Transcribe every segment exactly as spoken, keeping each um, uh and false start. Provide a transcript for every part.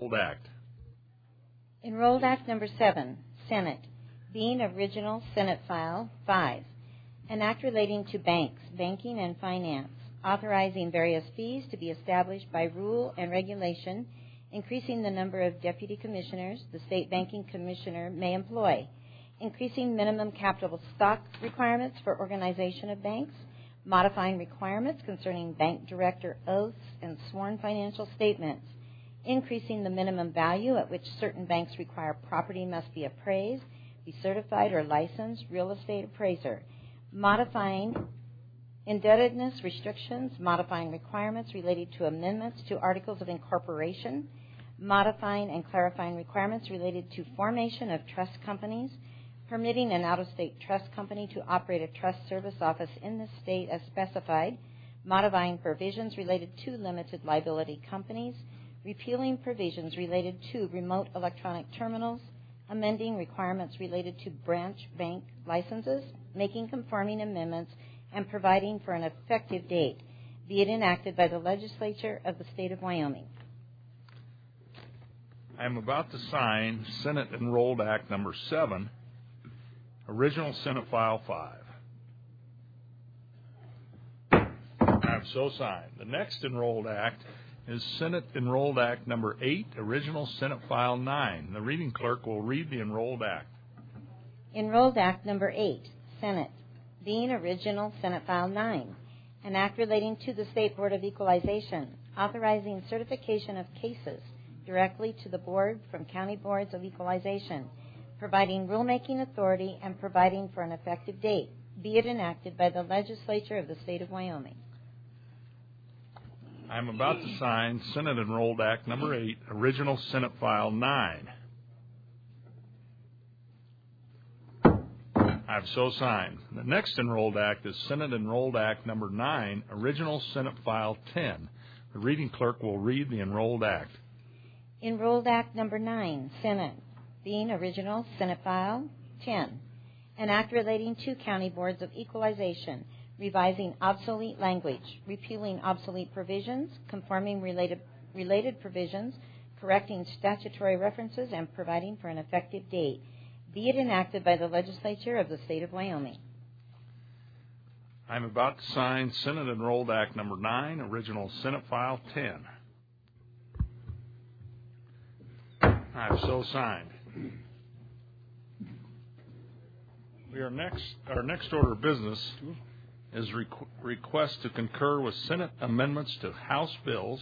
Enrolled Act. Enrolled Act Number seven, Senate, being original Senate File five, an act relating to banks, banking, and finance, authorizing various fees to be established by rule and regulation, increasing the number of deputy commissioners the state banking commissioner may employ, increasing minimum capital stock requirements for organization of banks, modifying requirements concerning bank director oaths and sworn financial statements, increasing the minimum value at which certain banks require property must be appraised, be certified or licensed real estate appraiser, modifying indebtedness restrictions, modifying requirements related to amendments to articles of incorporation, modifying and clarifying requirements related to formation of trust companies, permitting an out-of-state trust company to operate a trust service office in the state as specified, modifying provisions related to limited liability companies, repealing provisions related to remote electronic terminals, amending requirements related to branch bank licenses, making conforming amendments, and providing for an effective date, be it enacted by the legislature of the state of Wyoming. I am about to sign Senate Enrolled Act Number seven, original Senate File five. I have so signed. The next Enrolled Act is Senate Enrolled Act Number eight, original Senate File nine. The reading clerk will read the Enrolled Act. Enrolled Act Number eight, Senate, being original Senate File nine, an act relating to the State Board of Equalization, authorizing certification of cases directly to the board from county boards of equalization, providing rulemaking authority, and providing for an effective date, be it enacted by the legislature of the state of Wyoming. I am about to sign Senate Enrolled Act Number eight, original Senate File nine. I have so signed. The next Enrolled Act is Senate Enrolled Act Number nine, original Senate File ten. The reading clerk will read the Enrolled Act. Enrolled Act Number nine, Senate, being original Senate File ten, an act relating to county boards of equalization, revising obsolete language, repealing obsolete provisions, conforming related, related provisions, correcting statutory references, and providing for an effective date, be it enacted by the legislature of the state of Wyoming. I am about to sign Senate Enrolled Act Number nine, original Senate File ten. I have so signed. We are next. Our next order of business is requ- request to concur with Senate amendments to House bills.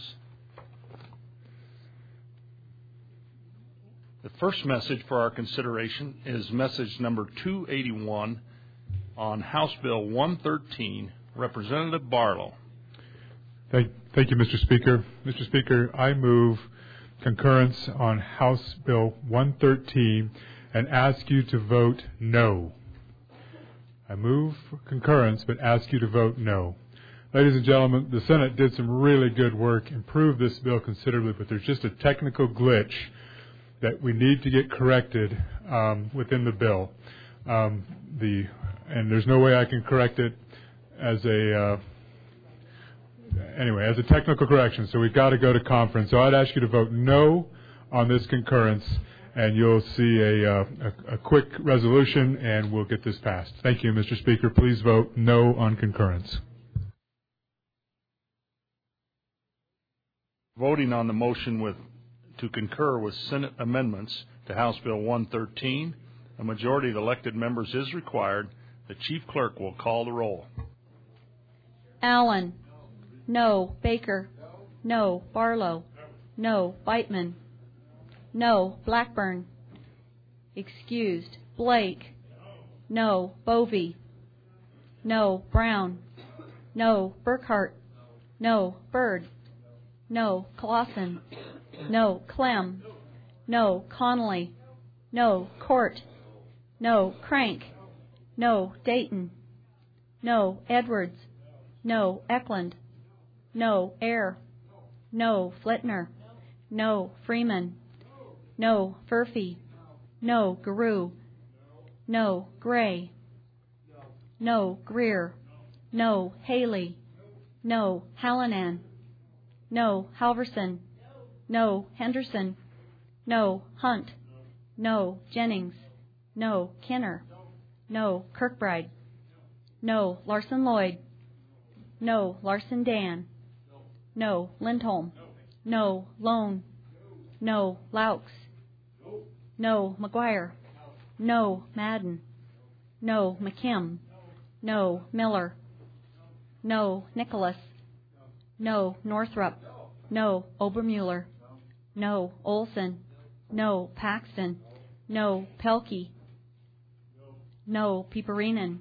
The first message for our consideration is message number two eighty-one on House Bill one thirteen. Representative Barlow. Thank, thank you, Mister Speaker. Mister Speaker, I move concurrence on House Bill one thirteen and ask you to vote no. I move for concurrence, but ask you to vote no. Ladies and gentlemen, the Senate did some really good work, improved this bill considerably, but there's just a technical glitch that we need to get corrected um, within the bill. Um, the and there's no way I can correct it as a uh, anyway as a technical correction. So we've got to go to conference. So I'd ask you to vote no on this concurrence, and you'll see a, uh, a, a quick resolution, and we'll get this passed. Thank you, Mister Speaker. Please vote no on concurrence. Voting on the motion with to concur with Senate amendments to House Bill one thirteen, a majority of elected members is required. The Chief Clerk will call the roll. Allen. No. Baker. No. Barlow. No. Beitman. No. Blackburn. Excused. Blake. No. Bovee. No. Brown. No. Burkhart. No. Byrd. No. Clausen. No. Clem. No. Connolly. No. Court. No. Crank. No. Dayton. No. Edwards. No. Eklund. No. Ayer. No. Flitner. No. Freeman. No. Furphy. No. Garou. No. Gray. No. Greer. No. Haley. No. Hallinan. No. Halverson. No. Henderson. No. Hunt. No. Jennings. No. Kenner. No. Kirkbride. No. Larson Lloyd. No. Larson Dan. No. Lindholm. No. Lone. No. Laux. No. McGuire. No. Madden. No. McKim. No. Miller. No. Nicholas. No. Northrup. No. Obermuller. No. Olson. No. Paxton. No. Pelkey. No. Piperinen.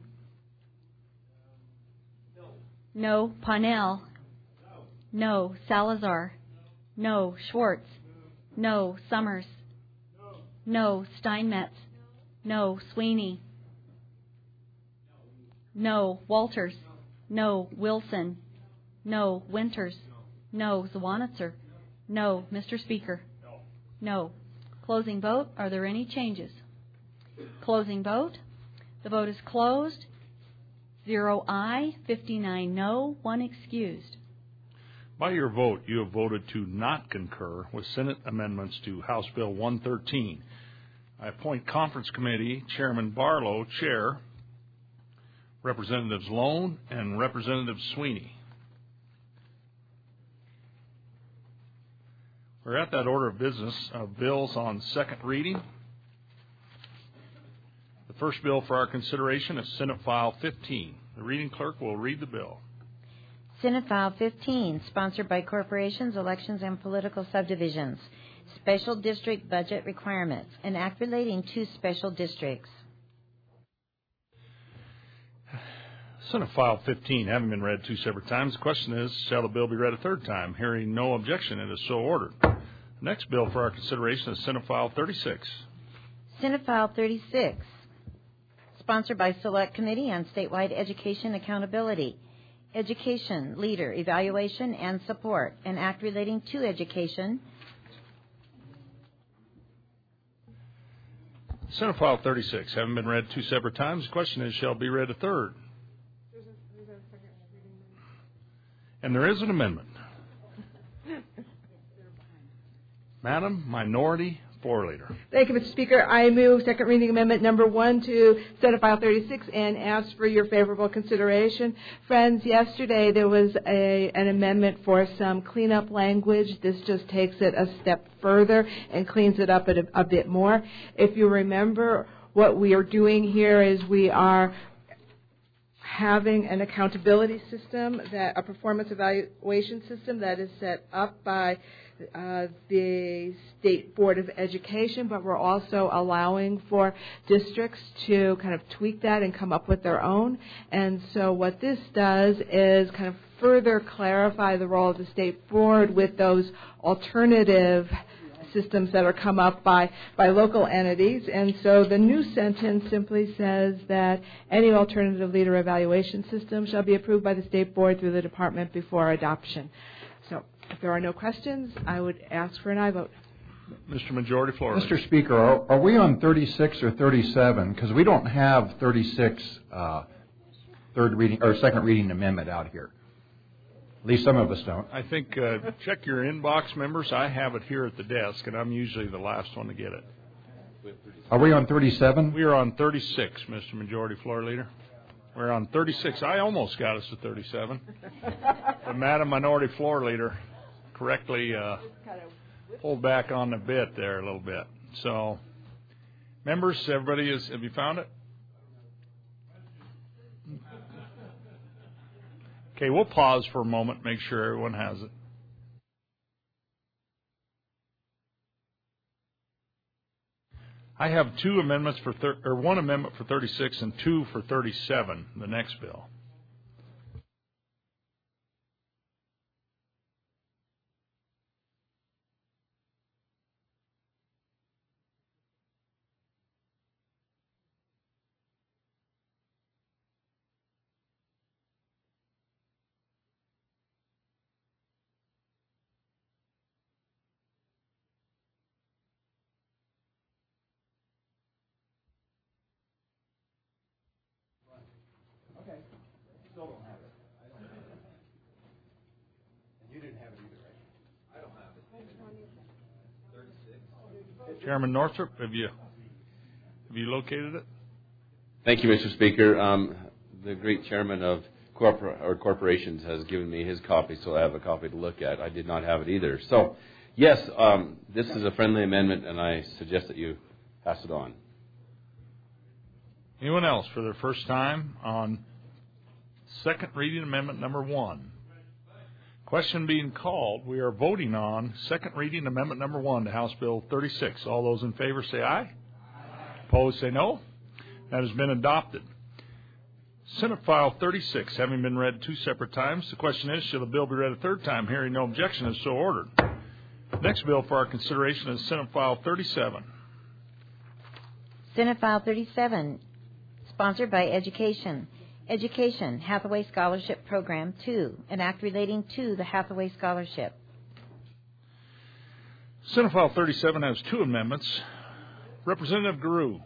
No. Parnell. No. Salazar. No. Schwartz. No. Summers. No. Steinmetz. No. Sweeney. No. Walters. No. Wilson. No. Winters. No. Zwanitzer. No. Mister Speaker. No. Closing vote. Are there any changes? Closing vote. The vote is closed. Zero aye, fifty-nine no, one excused. By your vote, you have voted to not concur with Senate amendments to House Bill one thirteen. I appoint Conference Committee Chairman Barlow, Chair, Representatives Lone and Representative Sweeney. We're at that order of business of bills on second reading. The first bill for our consideration is Senate File fifteen. The reading clerk will read the bill. Senate File fifteen, sponsored by corporations, elections, and political subdivisions. Special district budget requirements. An act relating to special districts. Senate File fifteen, having been read two separate times, the question is, shall the bill be read a third time? Hearing no objection, it is so ordered. The next bill for our consideration is Senate File thirty-six. Senate File thirty-six, sponsored by Select Committee on Statewide Education Accountability. Education, Leader, Evaluation, and Support. An act relating to education. Senate File thirty-six, having been read two separate times, the question is, shall it be read a third? And there is an amendment. Madam Minority Floor Leader. Thank you, Mister Speaker. I move second reading amendment number one to Senate File thirty-six and ask for your favorable consideration. Friends, yesterday there was a, an amendment for some cleanup language. This just takes it a step further and cleans it up a, a bit more. If you remember, what we are doing here is we are having an accountability system, that a performance evaluation system that is set up by uh, the State Board of Education, but we're also allowing for districts to kind of tweak that and come up with their own. And so what this does is kind of further clarify the role of the State Board with those alternative systems that are come up by, by local entities. And so the new sentence simply says that any alternative leader evaluation system shall be approved by the State Board through the department before adoption. So if there are no questions, I would ask for an aye vote. Mister Majority Floor Leader. Mister Speaker, are, are we on thirty-six or thirty-seven? Because we don't have thirty-six uh, third reading or second reading amendment out here. At least some of us don't. I think uh, check your inbox, members. I have it here at the desk, and I'm usually the last one to get it. Are we on thirty-seven? We are on thirty-six, Mister Majority Floor Leader. We're on thirty-six. I almost got us to thirty-seven. But Madam Minority Floor Leader correctly uh, pulled back on the bit there a little bit. So, members, everybody is, have you found it? Okay, we'll pause for a moment, make sure everyone has it. I have two amendments for thir- or one amendment for thirty-six and two for thirty-seven, the next bill. Chairman Northrup, have you have you located it? Thank you, Mister Speaker. Um, the great chairman of corpor- or corporations has given me his copy, so I have a copy to look at. I did not have it either. So, yes, um, this is a friendly amendment, and I suggest that you pass it on. Anyone else for their first time on second reading amendment number one? Question being called. We are voting on second reading amendment number one to House Bill thirty-six. All those in favor say aye. Aye. Opposed say no. That has been adopted. Senate File thirty-six, having been read two separate times, the question is, shall the bill be read a third time? Hearing no objection, is so ordered. Next bill for our consideration is Senate File thirty-seven. Senate File thirty-seven, sponsored by Education. Education, Hathaway Scholarship Program two, an act relating to the Hathaway Scholarship. Senate File thirty-seven has two amendments. Representative Guru.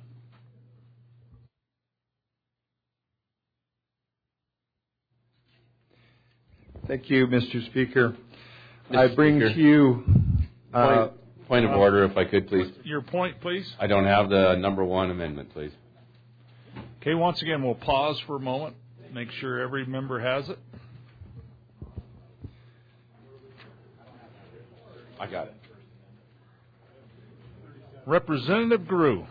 Thank you, Mister Speaker. Mister I bring Speaker. to you... Uh, Point, point of order, if I could, please. Your point, please. I don't have the number one amendment, please. Okay, once again, we'll pause for a moment, make sure every member has it. I got it. Representative Guru.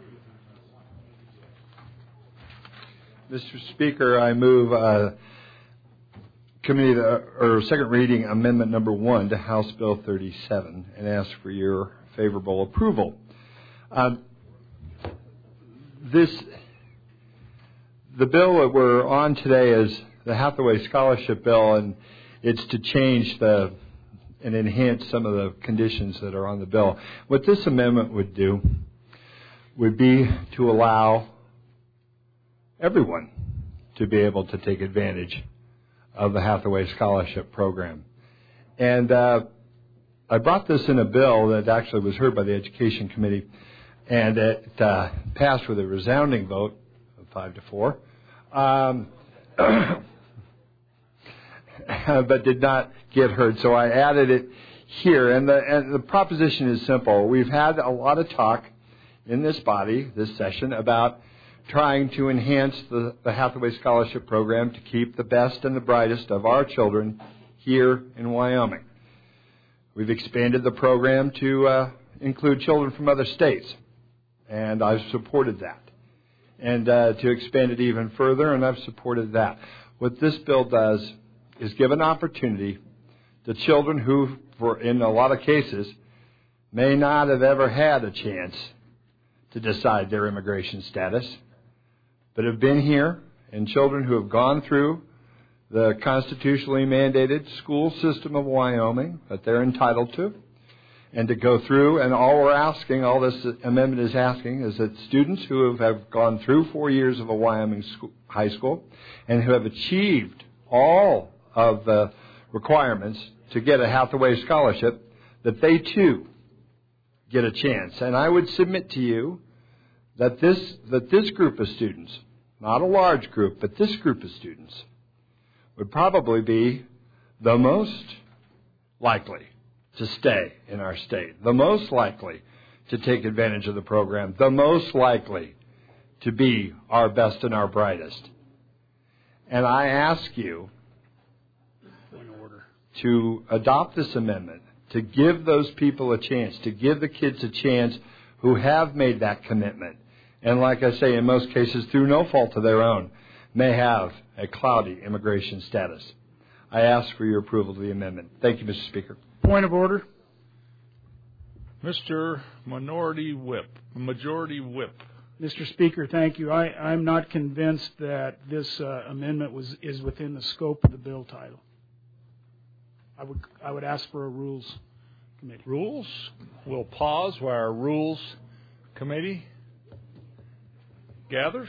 Mister Speaker, I move uh, committee to, or second reading amendment number one to House Bill thirty-seven and ask for your favorable approval. Uh, this, the bill that we're on today is the Hathaway Scholarship Bill, and it's to change the and enhance some of the conditions that are on the bill. What this amendment would do would be to allow everyone to be able to take advantage of the Hathaway Scholarship Program. And uh, I brought this in a bill that actually was heard by the Education Committee, and it uh, passed with a resounding vote of five to four, um, but did not get heard. So I added it here, and the, and the proposition is simple. We've had a lot of talk in this body, this session, about trying to enhance the, the Hathaway Scholarship Program to keep the best and the brightest of our children here in Wyoming. We've expanded the program to uh, include children from other states, and I've supported that. And uh, to expand it even further, and I've supported that. What this bill does is give an opportunity to children who, for in a lot of cases, may not have ever had a chance to decide their immigration status, but have been here, and children who have gone through the constitutionally mandated school system of Wyoming that they're entitled to, and to go through, and all we're asking, all this amendment is asking, is that students who have gone through four years of a Wyoming school, high school and who have achieved all of the requirements to get a Hathaway scholarship, that they too get a chance. And I would submit to you that this that this group of students, not a large group, but this group of students, would probably be the most likely to stay in our state, the most likely to take advantage of the program, the most likely to be our best and our brightest. And I ask you to adopt this amendment, to give those people a chance, to give the kids a chance who have made that commitment, and like I say, in most cases, through no fault of their own, may have a cloudy immigration status. I ask for your approval of the amendment. Thank you, Mister Speaker. Point of order. Mister Minority Whip, Majority Whip. Mister Speaker, thank you. I, I'm not convinced that this uh, amendment was is within the scope of the bill title. I would I would ask for a rules committee. Rules? We'll pause while our rules committee gathers.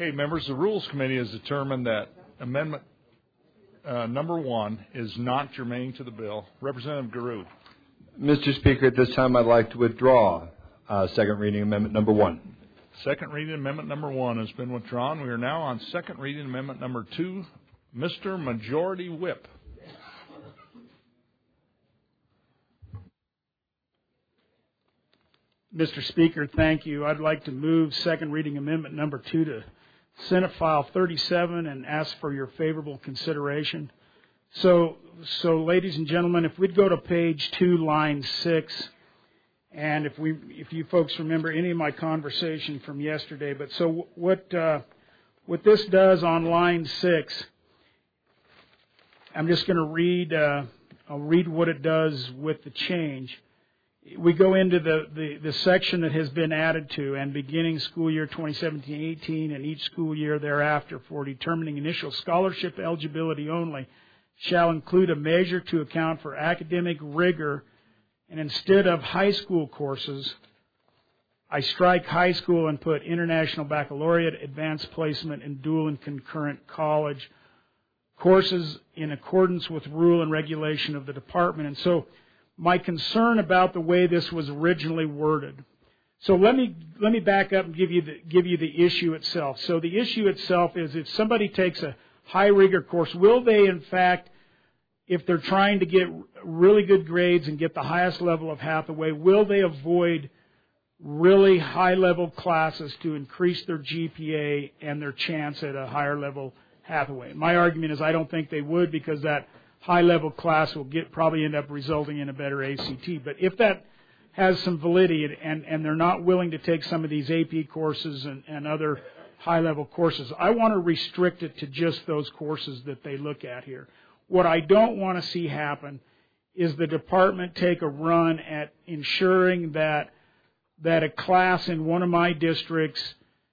Okay, members, the Rules Committee has determined that amendment uh, number one is not germane to the bill. Representative Garud. Mister Speaker, at this time I'd like to withdraw uh, second reading amendment number one. Second reading amendment number one has been withdrawn. We are now on second reading amendment number two. Mister Majority Whip. Mister Speaker, thank you. I'd like to move second reading amendment number two to Senate File thirty-seven and ask for your favorable consideration. So, so ladies and gentlemen, if we'd go to page two, line six, and if we, if you folks remember any of my conversation from yesterday, but so what, uh, what this does on line six, I'm just going to read, uh, I'll read what it does with the change. We go into the, the, the section that has been added to, and beginning school year twenty seventeen eighteen and each school year thereafter for determining initial scholarship eligibility only shall include a measure to account for academic rigor, and instead of high school courses, I strike high school and put international baccalaureate, advanced placement, and dual and concurrent college courses in accordance with rule and regulation of the department. And so my concern about the way this was originally worded. So let me let me back up and give you the give you the issue itself. So the issue itself is if somebody takes a high rigor course, will they in fact, if they're trying to get really good grades and get the highest level of Hathaway, will they avoid really high level classes to increase their G P A and their chance at a higher level Hathaway? My argument is I don't think they would, because that high-level class will get probably end up resulting in a better A C T. But if that has some validity and, and they're not willing to take some of these A P courses and, and other high-level courses, I want to restrict it to just those courses that they look at here. What I don't want to see happen is the department take a run at ensuring that that a class in one of my districts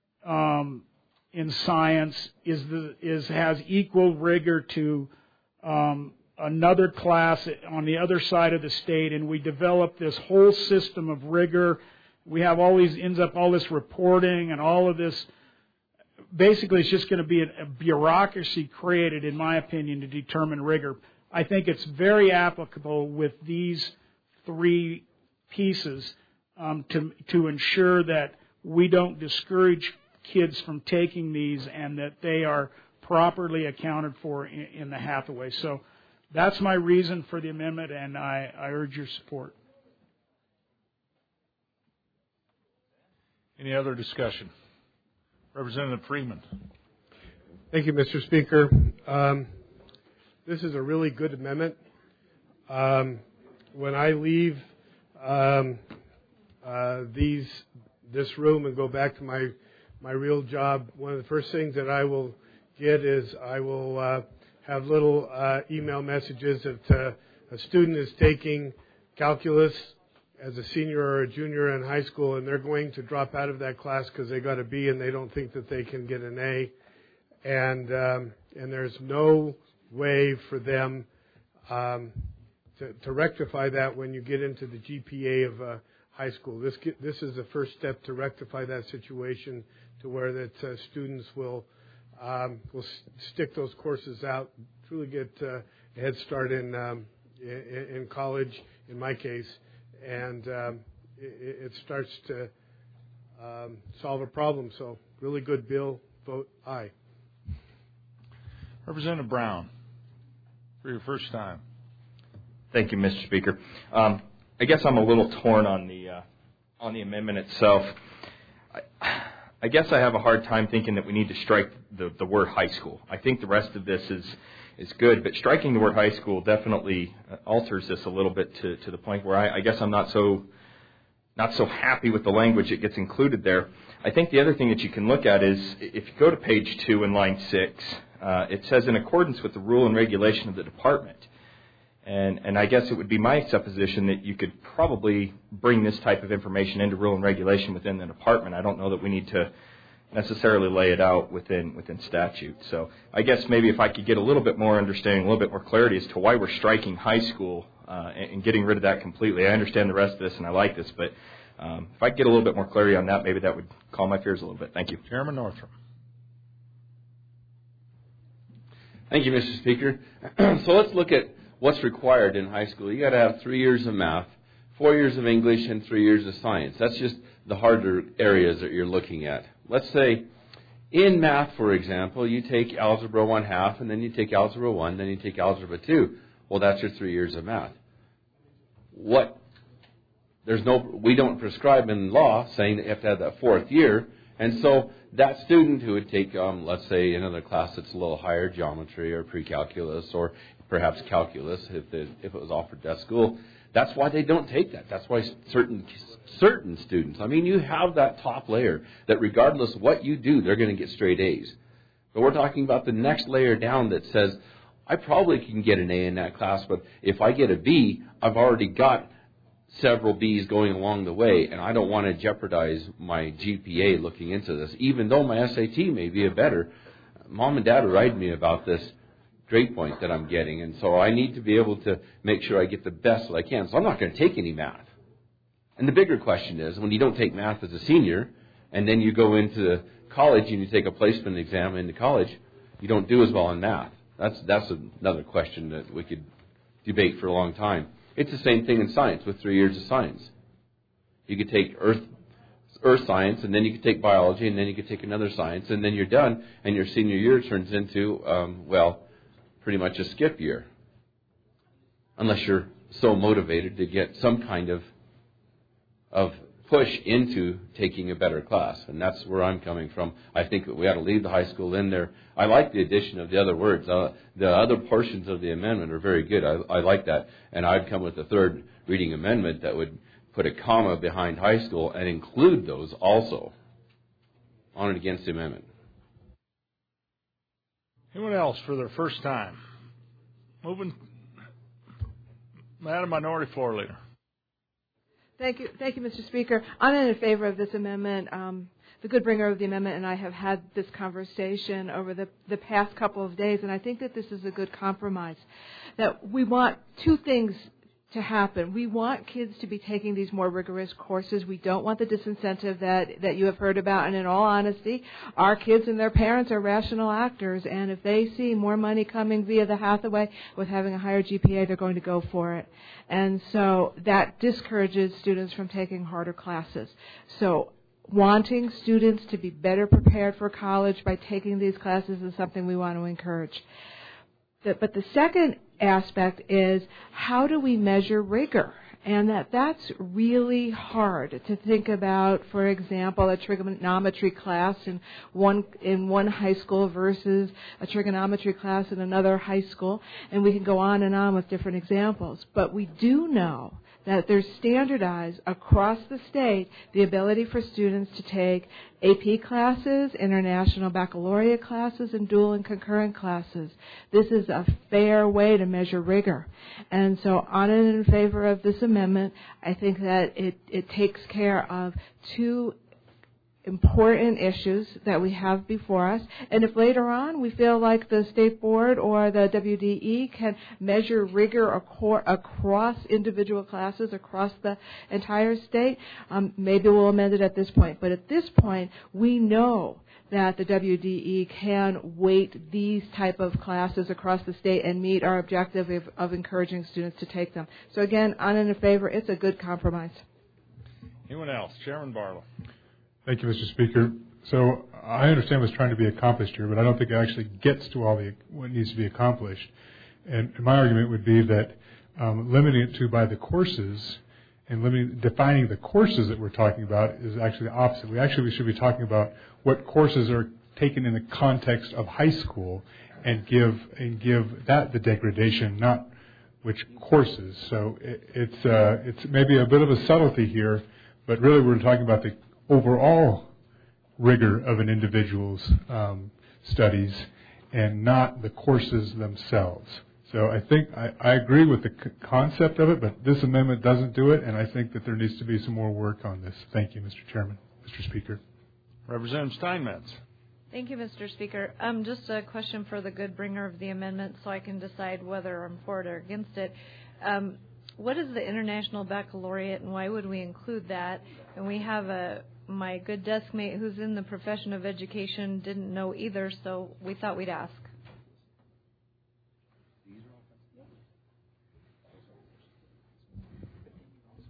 um, in science is the is has equal rigor to um, another class on the other side of the state, and we develop this whole system of rigor. We have all these, ends up all this reporting and all of this. Basically, it's just going to be a, a bureaucracy created, in my opinion, to determine rigor. I think it's very applicable with these three pieces um, to to ensure that we don't discourage kids from taking these and that they are properly accounted for in, in the Hathaway. So that's my reason for the amendment, and I, I urge your support. Any other discussion? Representative Freeman. Thank you, Mister Speaker. Um, this is a really good amendment. Um, when I leave um, uh, these this room and go back to my my real job, one of the first things that I will get is I will uh, have little uh, email messages that uh, a student is taking calculus as a senior or a junior in high school, and they're going to drop out of that class because they got a B and they don't think that they can get an A, and um, and there's no way for them um, to, to rectify that when you get into the G P A of uh, high school. This this is the first step to rectify that situation, to where that uh, students will um, will stick those courses out, truly get uh, a head start in, um, in in college, in my case, and um, it, it starts to um, solve a problem. So, really good bill. Vote aye. Representative Brown, for your first time. Thank you, Mister Speaker. Um, I guess I'm a little torn on the uh, on the amendment itself. I, I guess I have a hard time thinking that we need to strike the, the word high school. I think the rest of this is is good, but striking the word high school definitely alters this a little bit to, to the point where I, I guess I'm not so not so happy with the language that gets included there. I think the other thing that you can look at is if you go to page two in line six, uh, it says in accordance with the rule and regulation of the department. And, and I guess it would be my supposition that you could probably bring this type of information into rule and regulation within the department. I don't know that we need to necessarily lay it out within within statute. So I guess maybe if I could get a little bit more understanding, a little bit more clarity as to why we're striking high school uh, and, and getting rid of that completely. I understand the rest of this and I like this, but um, if I could get a little bit more clarity on that, maybe that would calm my fears a little bit. Thank you. Chairman Northrup. Thank you, Mister Speaker. So let's look at what's required in high school. You got to have three years of math, four years of English, and three years of science. That's just the harder areas that you're looking at. Let's say in math, for example, you take Algebra one half, and then you take Algebra one, then you take Algebra two. Well, that's your three years of math. What? There's no, we don't prescribe in law saying that you have to have that fourth year. And so that student who would take, um, let's say, another class that's a little higher, geometry or pre-calculus or perhaps calculus, if, the, if it was offered at school, that's why they don't take that. That's why certain certain students, I mean, you have that top layer that regardless of what you do, they're going to get straight A's. But we're talking about the next layer down that says, I probably can get an A in that class, but if I get a B, I've already got several B's going along the way, and I don't want to jeopardize my G P A looking into this, even though my S A T may be a better. Mom and Dad are writing me about this grade point that I'm getting, and so I need to be able to make sure I get the best that I can. So I'm not going to take any math. And the bigger question is, when you don't take math as a senior, and then you go into college and you take a placement exam into college, you don't do as well in math. That's that's another question that we could debate for a long time. It's the same thing in science with three years of science. You could take earth earth science, and then you could take biology, and then you could take another science, and then you're done, and your senior year turns into, um, well, pretty much a skip year. Unless you're so motivated to get some kind of of push into taking a better class. And that's where I'm coming from. I think that we ought to leave the high school in there. I like the addition of the other words. Uh, the other portions of the amendment are very good. I, I like that. And I'd come with a third reading amendment that would put a comma behind high school and include those also. On and against the amendment. Anyone else for their first time? Moving. Madam Minority Floor Leader. Thank you, thank you, Mister Speaker. I'm in favor of this amendment. Um, the good bringer of the amendment and I have had this conversation over the, the past couple of days, and I think that this is a good compromise. That we want two things to happen. We want kids to be taking these more rigorous courses. We don't want the disincentive that, that you have heard about. And in all honesty, our kids and their parents are rational actors. And if they see more money coming via the Hathaway with having a higher G P A, they're going to go for it. And so that discourages students from taking harder classes. So wanting students to be better prepared for college by taking these classes is something we want to encourage. But the second aspect is, how do we measure rigor? And that that's really hard to think about, for example, a trigonometry class in one in one high school versus a trigonometry class in another high school. And we can go on and on with different examples. But we do know that there's standardized across the state the ability for students to take A P classes, international baccalaureate classes, and dual and concurrent classes. This is a fair way to measure rigor. And so on and in favor of this amendment, I think that it, it takes care of two important issues that we have before us. And if later on we feel like the State Board or the W D E can measure rigor across individual classes, across the entire state, um, maybe we'll amend it at this point. But at this point, we know that the W D E can weight these type of classes across the state and meet our objective of, of encouraging students to take them. So again, on and in favor, it's a good compromise. Anyone else? Chairman Barlow. Thank you, Mister Speaker. So I understand what's trying to be accomplished here, but I don't think it actually gets to all the what needs to be accomplished. And my argument would be that um, limiting it to by the courses and limiting, defining the courses that we're talking about is actually the opposite. We actually should be talking about what courses are taken in the context of high school and give and give that the degradation, not which courses. So it, it's uh, it's maybe a bit of a subtlety here, but really we're talking about the overall rigor of an individual's um, studies and not the courses themselves. So I think I, I agree with the c- concept of it, but this amendment doesn't do it, and I think that there needs to be some more work on this. Thank you, Mister Chairman, Mister Speaker. Representative Steinmetz. Thank you, Mister Speaker. Um, just a question for the good bringer of the amendment so I can decide whether I'm for it or against it. Um, what is the International Baccalaureate, and why would we include that? And we have a my good desk mate who's in the profession of education didn't know either, so we thought we'd ask.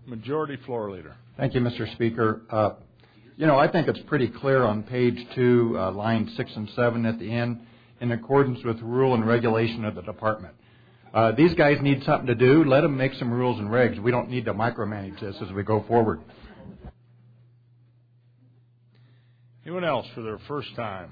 Majority Floor Leader. Thank you, Mister Speaker. Uh, you know, I think it's pretty clear on page two, uh, line six and seven at the end, in accordance with rule and regulation of the department. Uh, these guys need something to do. Let them make some rules and regs. We don't need to micromanage this as we go forward. Anyone else for their first time?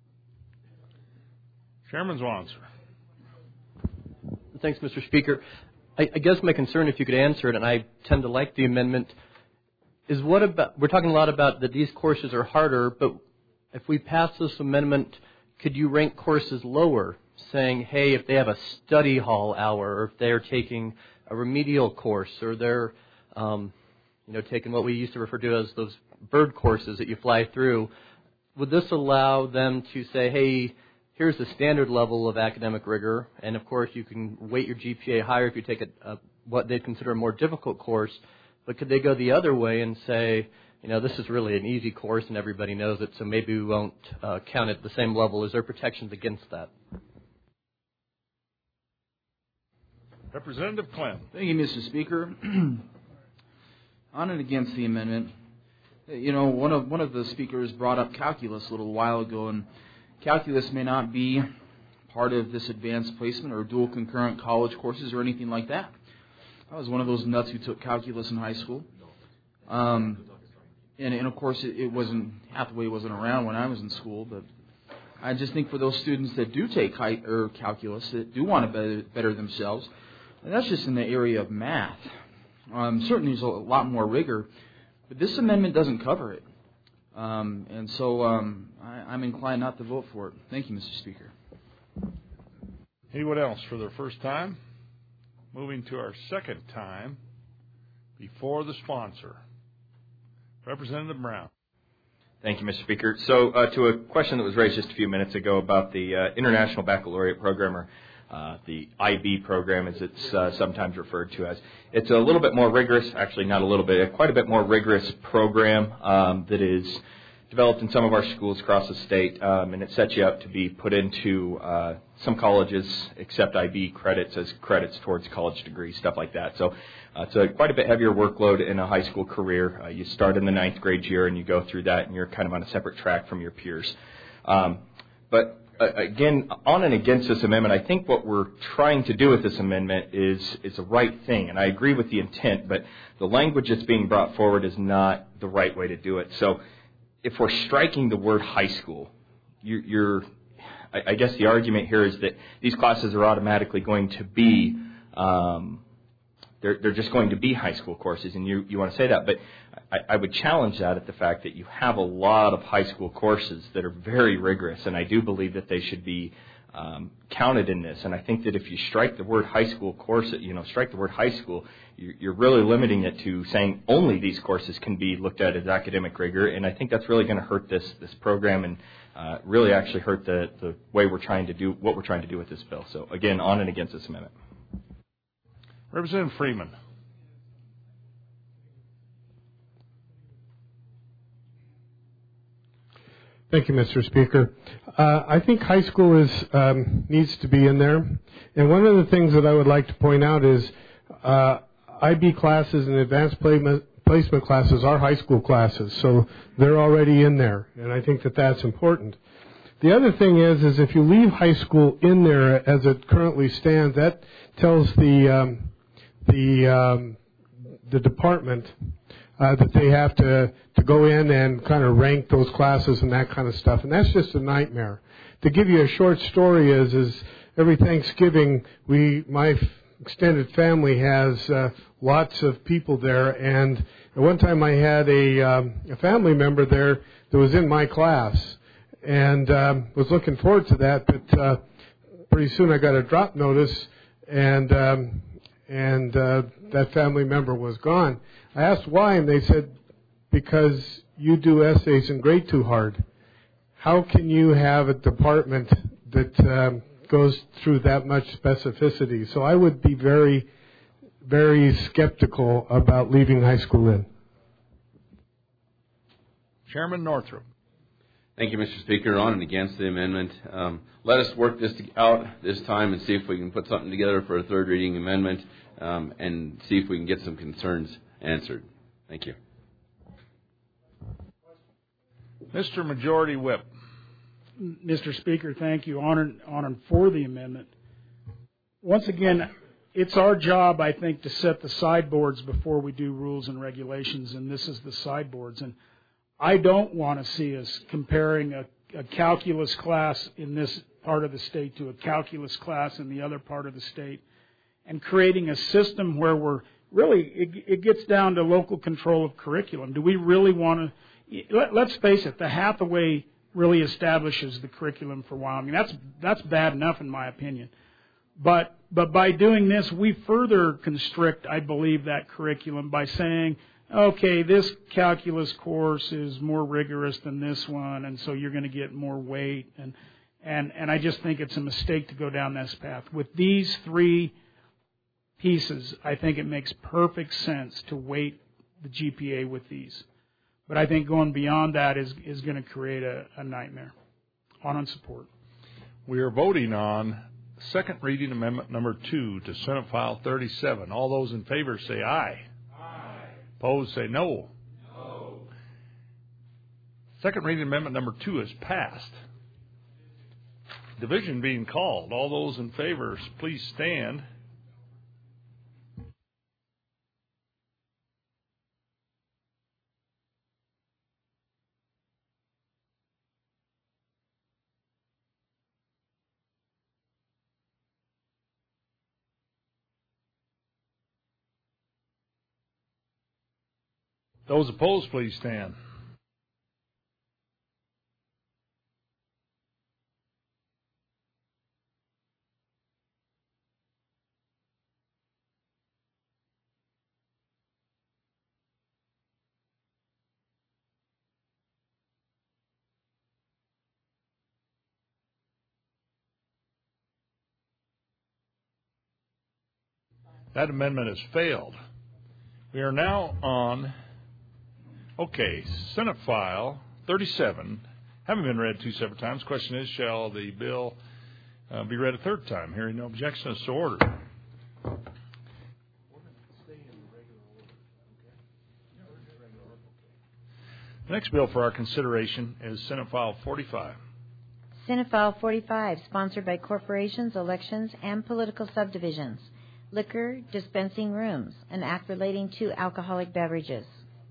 Chairman Zwanzer. Thanks, Mister Speaker. I, I guess my concern, if you could answer it, and I tend to like the amendment, is what about, we're talking a lot about that these courses are harder, but if we pass this amendment, could you rank courses lower, saying, hey, if they have a study hall hour, or if they're taking a remedial course, or they're, um, you know, taking what we used to refer to as those bird courses that you fly through, would this allow them to say, hey, here's the standard level of academic rigor, and of course you can weight your G P A higher if you take a, a, what they consider a more difficult course, but could they go the other way and say, you know, this is really an easy course and everybody knows it, so maybe we won't uh, count it at the same level? Is there protections against that? Representative Clem. Thank you, Mister Speaker. On and against the amendment, you know, one of one of the speakers brought up calculus a little while ago, and calculus may not be part of this advanced placement or dual concurrent college courses or anything like that. I was one of those nuts who took calculus in high school. Um, and, and, of course, it, it wasn't, Hathaway wasn't around when I was in school, but I just think for those students that do take high, or calculus, that do want to better, better themselves, and that's just in the area of math. Um, certainly there's a lot more rigor, but this amendment doesn't cover it. Um, and so um, I, I'm inclined not to vote for it. Thank you, Mister Speaker. Anyone else for their first time? Moving to our second time before the sponsor. Representative Brown. Thank you, Mister Speaker. So uh, to a question that was raised just a few minutes ago about the uh, International Baccalaureate Program, or uh, the I B program as it's uh, sometimes referred to as. It's a little bit more rigorous, actually not a little bit, quite a bit more rigorous program um, that is developed in some of our schools across the state, um, and it sets you up to be put into uh, some colleges accept I B credits as credits towards college degrees, stuff like that. So uh, it's a quite a bit heavier workload in a high school career. Uh, you start in the ninth grade year and you go through that, and you're kind of on a separate track from your peers. Um, but uh, again, on and against this amendment, I think what we're trying to do with this amendment is is the right thing, and I agree with the intent, but the language that's being brought forward is not the right way to do it. So if we're striking the word high school, you're, you're I, I guess the argument here is that these classes are automatically going to be, um, they're, they're just going to be high school courses, and you, you want to say that. But I, I would challenge that at the fact that you have a lot of high school courses that are very rigorous, and I do believe that they should be um, counted in this. And I think that if you strike the word high school course, you know, strike the word high school, you're, you're really limiting it to saying only these courses can be looked at as academic rigor, and I think that's really going to hurt this this program and uh, really actually hurt the, the way we're trying to do what we're trying to do with this bill. So again, on and against this amendment. Representative Freeman. Thank you, Mister Speaker. Uh, I think high school is um, needs to be in there. And one of the things that I would like to point out is uh, I B classes and advanced placement, placement classes are high school classes, so they're already in there, and I think that that's important. The other thing is, is if you leave high school in there as it currently stands, that tells the um, the um, the department Uh, that they have to, to go in and kind of rank those classes and that kind of stuff. And that's just a nightmare. To give you a short story is, is every Thanksgiving, we, my f- extended family has uh, lots of people there. And at one time I had a, um, a family member there that was in my class and um, was looking forward to that. But uh, pretty soon I got a drop notice, and um, and uh, that family member was gone. I asked why, and they said, because you do essays and grade too hard. How can you have a department that um, goes through that much specificity? So I would be very, very skeptical about leaving high school in. Chairman Northrup. Thank you, Mister Speaker. On and against the amendment. Um, let us work this out this time and see if we can put something together for a third reading amendment um, and see if we can get some concerns answered. Thank you. Mister Majority Whip. Mister Speaker, thank you. On and, on and for the amendment. Once again, it's our job, I think, to set the sideboards before we do rules and regulations, and this is the sideboards. And I don't want to see us comparing a, a calculus class in this part of the state to a calculus class in the other part of the state, and creating a system where we're really, it, it gets down to local control of curriculum. Do we really want to, let, let's face it, the Hathaway really establishes the curriculum for Wyoming. That's that's bad enough in my opinion. But but by doing this, we further constrict, I believe, that curriculum by saying, okay, this calculus course is more rigorous than this one, and so you're going to get more weight. And and and I just think it's a mistake to go down this path. With these three pieces, I think it makes perfect sense to weight the G P A with these. But I think going beyond that is, is going to create a, a nightmare. On and support. We are voting on second reading amendment number two to Senate File thirty-seven. All those in favor say aye. Aye. Opposed say no. No. Second reading amendment number two is passed. Division being called. All those in favor, please stand. Those opposed, please stand. That amendment has failed. We are now on... Okay, Senate File thirty-seven, having been read two separate times. Question is, shall the bill uh, be read a third time? Hearing no objection, is so ordered. The next bill for our consideration is Senate File forty-five. Senate File forty-five, sponsored by corporations, elections, and political subdivisions. Liquor dispensing rooms, an act relating to alcoholic beverages.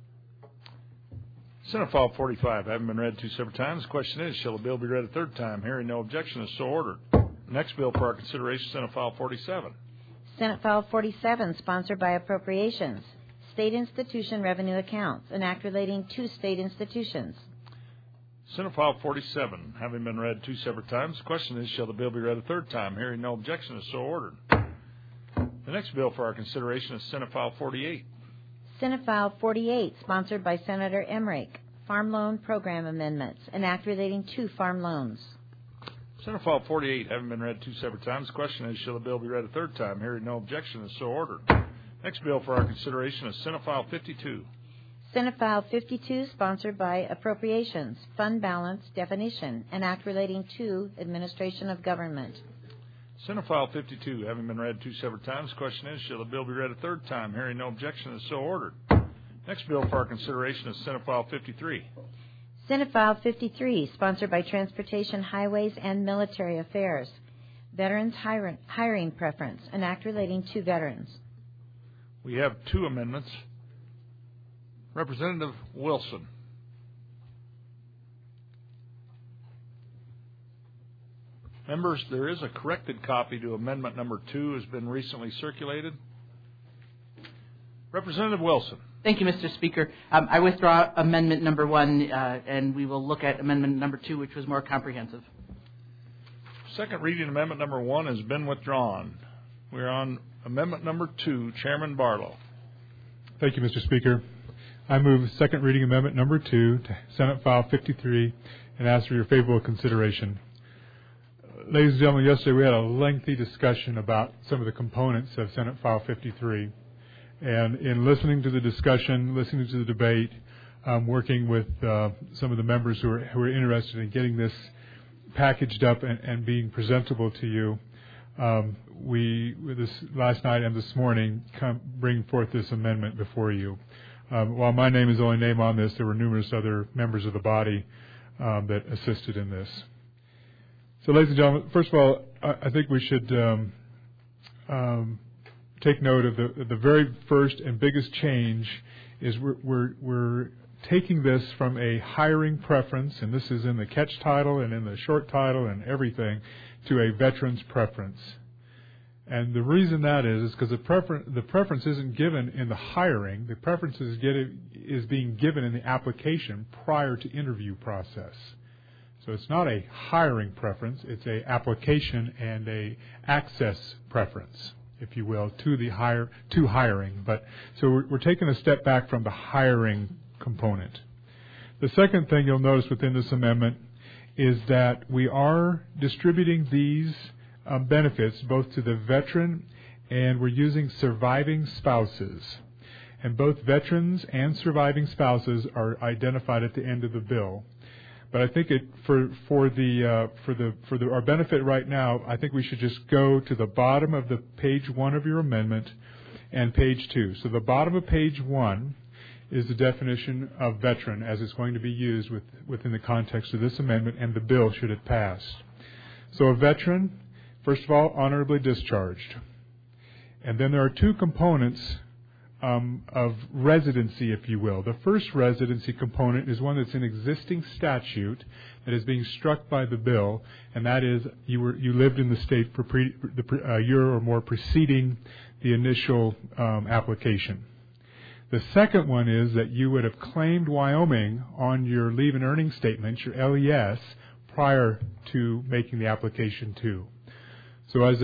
Senate File forty-five, having been read two separate times. The question is, shall the bill be read a third time? Hearing no objection, is so ordered. Next bill for our consideration, Senate File forty-seven. Senate File forty-seven, sponsored by appropriations. State institution revenue accounts, an act relating to state institutions. Senate File forty-seven, having been read two separate times. The question is, shall the bill be read a third time? Hearing no objection, is so ordered. The next bill for our consideration is Senate File forty-eight. Senate File forty-eight, sponsored by Senator Emmerich. Farm Loan Program Amendments, an act relating to farm loans. Senate File forty-eight, having been read two separate times. The question is, shall the bill be read a third time? Hearing no objection, is so ordered. Next bill for our consideration is Senate File fifty-two. Senate File fifty-two, sponsored by Appropriations, Fund Balance Definition, an act relating to administration of government. Senate File fifty-two, having been read two separate times. The question is, shall the bill be read a third time? Hearing no objection, is so ordered. Next bill for our consideration is Senate File fifty-three. Senate File fifty-three, sponsored by Transportation, Highways, and Military Affairs. Veterans Hiring, hiring Preference, an act relating to veterans. We have two amendments. Representative Wilson. Members, there is a corrected copy to amendment number two has been recently circulated. Representative Wilson. Thank you, Mister Speaker. Um, I withdraw amendment number one, uh, and we will look at amendment number two, which was more comprehensive. Second reading amendment number one has been withdrawn. We're on amendment number two. Chairman Barlow. Thank you, Mister Speaker. I move second reading amendment number two to Senate File fifty-three and ask for your favorable consideration. Ladies and gentlemen, yesterday we had a lengthy discussion about some of the components of Senate File fifty-three. And in listening to the discussion, listening to the debate, um, working with uh, some of the members who are, who are interested in getting this packaged up and, and being presentable to you, um, we, this last night and this morning, come bring forth this amendment before you. Um, while my name is the only name on this, there were numerous other members of the body um, that assisted in this. So, ladies and gentlemen, first of all, I, I think we should um, um, take note of the, the very first and biggest change is we're, we're, we're taking this from a hiring preference, and this is in the catch title and in the short title and everything, to a veteran's preference. And the reason that is is because the, prefer- the preference isn't given in the hiring. The preference is, get- is being given in the application prior to interview process. So it's not a hiring preference. It's a application and a access preference, if you will, to the hire to hiring. But so we're, we're taking a step back from the hiring component. The second thing you'll notice within this amendment is that we are distributing these um, benefits both to the veteran, and we're using surviving spouses. And both veterans and surviving spouses are identified at the end of the bill. But I think it for for the uh, for the for the, our benefit right now, I think we should just go to the bottom of the page one of your amendment and page two. So the bottom of page one is the definition of veteran as it's going to be used with, within the context of this amendment and the bill should it pass. So a veteran, first of all, honorably discharged. And then there are two components um, of residency, if you will. The first residency component is one that's in existing statute that is being struck by the bill, and that is you were you lived in the state for pre, the pre, a year or more preceding the initial um, application. The second one is that you would have claimed Wyoming on your leave and earning statement, your L E S, prior to making the application too. So as a,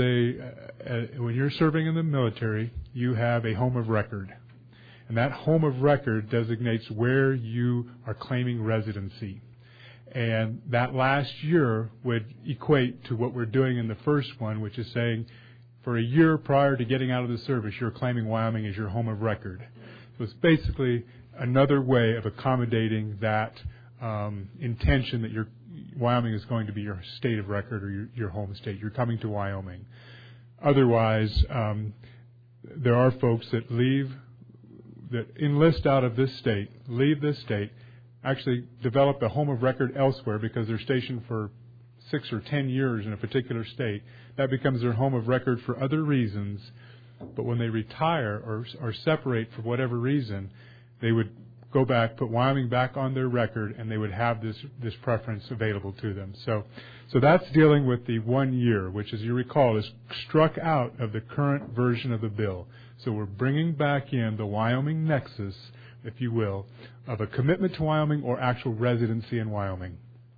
a when you're serving in the military, you have a home of record. And that home of record designates where you are claiming residency. And that last year would equate to what we're doing in the first one, which is saying for a year prior to getting out of the service, you're claiming Wyoming as your home of record. So it's basically another way of accommodating that um, intention that your Wyoming is going to be your state of record or your, your home state. You're coming to Wyoming. Otherwise, um, there are folks that leave, that enlist out of this state, leave this state, actually develop a home of record elsewhere because they're stationed for six or ten years in a particular state. That becomes their home of record for other reasons. But when they retire or, or separate for whatever reason, they would go back, put Wyoming back on their record, and they would have this, this preference available to them. So, so that's dealing with the one year, which, as you recall, is struck out of the current version of the bill. So we're bringing back in the Wyoming nexus, if you will, of a commitment to Wyoming or actual residency in Wyoming.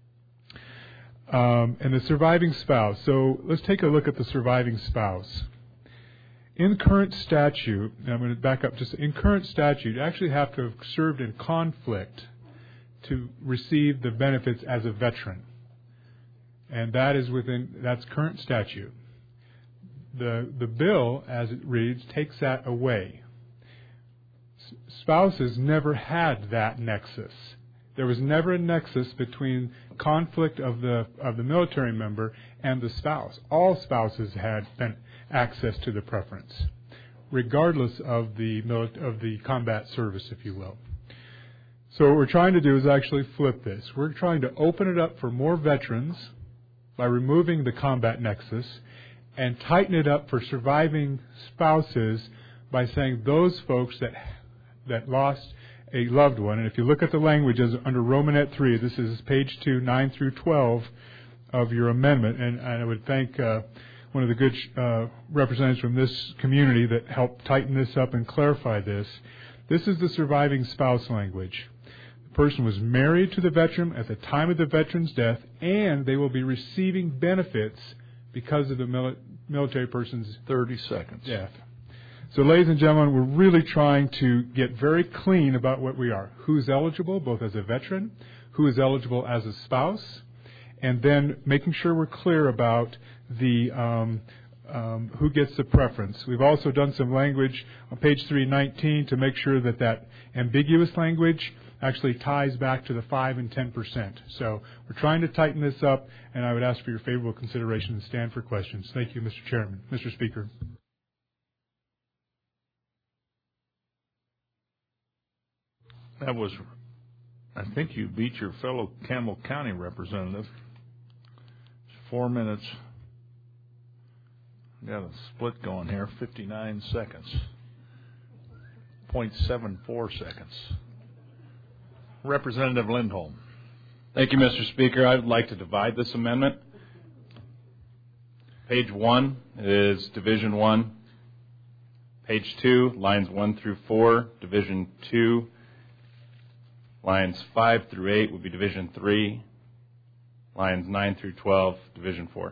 Um, and the surviving spouse. So let's take a look at the surviving spouse. In current statute, and I'm going to back up just, in current statute, you actually have to have served in conflict to receive the benefits as a veteran. And that is within, that's current statute. The, the bill, as it reads, takes that away. S- spouses never had that nexus. There was never a nexus between conflict of the, of the military member and the spouse. All spouses had been access to the preference, regardless of the mili- of the combat service, if you will. So what we're trying to do is actually flip this. We're trying to open it up for more veterans by removing the combat nexus and tighten it up for surviving spouses by saying those folks that that lost a loved one. And if you look at the language as under Romanet three, this is page two, nine through twelve of your amendment, and, and I would thank uh, one of the good uh, representatives from this community that helped tighten this up and clarify this. This is the surviving spouse language. The person was married to the veteran at the time of the veteran's death, and they will be receiving benefits because of the mili- military person's thirty seconds death. So, ladies and gentlemen, we're really trying to get very clean about what we are. Who's eligible, both as a veteran, who is eligible as a spouse, and then making sure we're clear about the um, um, who gets the preference. We've also done some language on page three nineteen to make sure that that ambiguous language actually ties back to the five and ten percent. So we're trying to tighten this up, and I would ask for your favorable consideration and stand for questions. Thank you, Mister Chairman. Mister Speaker. That was, I think you beat your fellow Campbell County representative. Four minutes. Got a split going here, fifty-nine seconds. zero point seven four seconds. Representative Lindholm. Thank you, Mister Speaker. I'd like to divide this amendment. Page one is Division one. Page two, lines one through four, Division two. Lines five through eight would be Division three. Lines nine through twelve, Division four.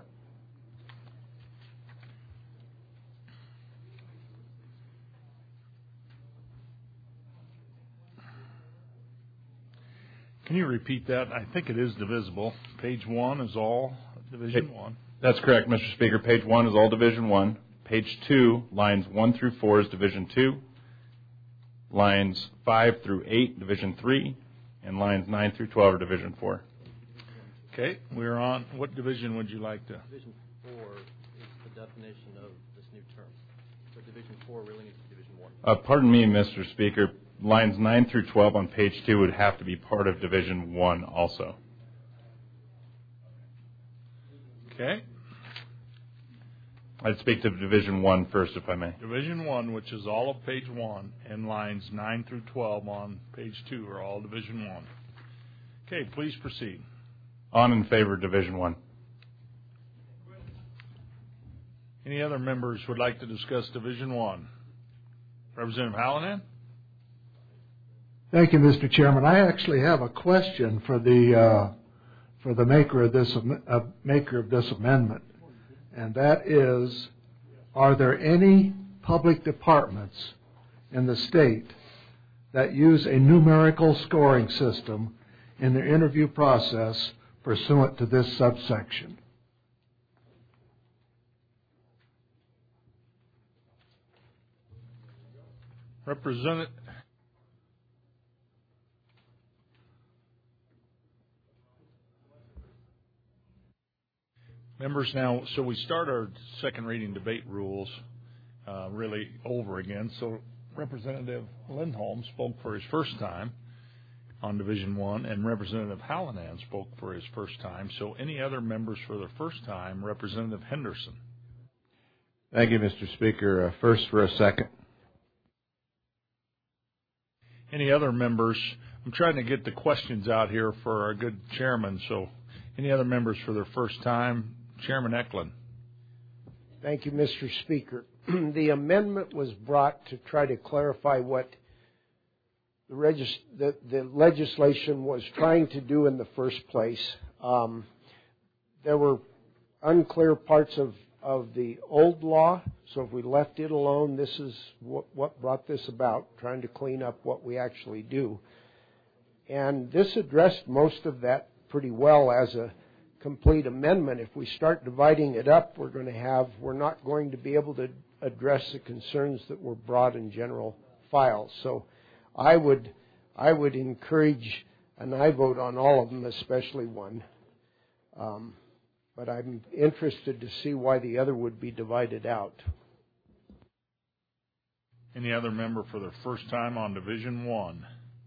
Can you repeat that? I think it is divisible. Page one is all Division It, one. That's correct, Mister Speaker. Page one is all Division one. Page two, lines one through four is Division two. Lines five through eight, Division three. And lines nine through twelve are Division four. Okay, we're on. What division would you like to? Division four is the definition of this new term. So Division four really needs to be Division one. Uh, pardon me, Mister Speaker. Lines nine through twelve on page two would have to be part of Division one also. Okay. I'd speak to Division one first, if I may. Division one, which is all of page one, and lines nine through twelve on page two are all Division one. Okay, please proceed. On in favor of Division one. Any other members would like to discuss Division one? Representative Hallinan? Thank you, Mister Chairman. I actually have a question for the uh, for the maker of this uh, maker of this amendment, and that is: are there any public departments in the state that use a numerical scoring system in their interview process pursuant to this subsection? Representative. Members, now, so we start our second reading debate rules uh, really over again. So Representative Lindholm spoke for his first time on Division one, and Representative Hallinan spoke for his first time. So any other members for the first time? Representative Henderson. Thank you, Mister Speaker. Uh, first for a second. Any other members? I'm trying to get the questions out here for our good chairman. So any other members for their first time? Chairman Eklund. Thank you, Mister Speaker. The amendment was brought to try to clarify what the, regis- the, the legislation was trying to do in the first place. Um, there were unclear parts of, of the old law, so if we left it alone, this is what, what brought this about, trying to clean up what we actually do. And this addressed most of that pretty well as a complete amendment. If we start dividing it up, we're going to have, we're not going to be able to address the concerns that were brought in general files. So I would, I would encourage an aye vote on all of them, especially one. Um, but I'm interested to see why the other would be divided out. Any other member for their first time on Division one?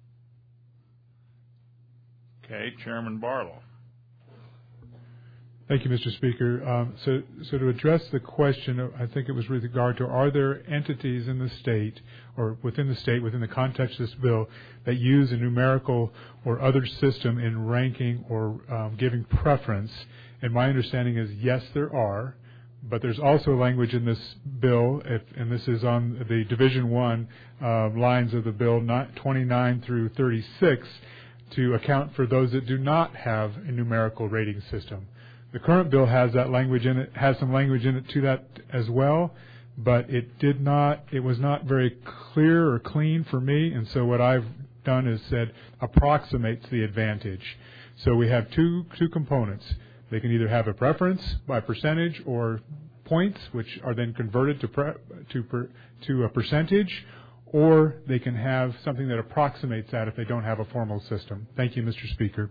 Okay, Chairman Barlow. Thank you, Mister Speaker. Um, so, so to address the question, I think it was with regard to are there entities in the state or within the state, within the context of this bill, that use a numerical or other system in ranking or um, giving preference? And my understanding is yes, there are. But there's also language in this bill, if, and this is on the Division One uh, lines of the bill, not twenty-nine through thirty-six, to account for those that do not have a numerical rating system. The current bill has that language in it, has some language in it to that as well, but it did not, it was not very clear or clean for me, and so what I've done is said approximates the advantage. So we have two two components. They can either have a preference by percentage or points, which are then converted to pre, to per, to a percentage, or they can have something that approximates that if they don't have a formal system. Thank you, Mister Speaker.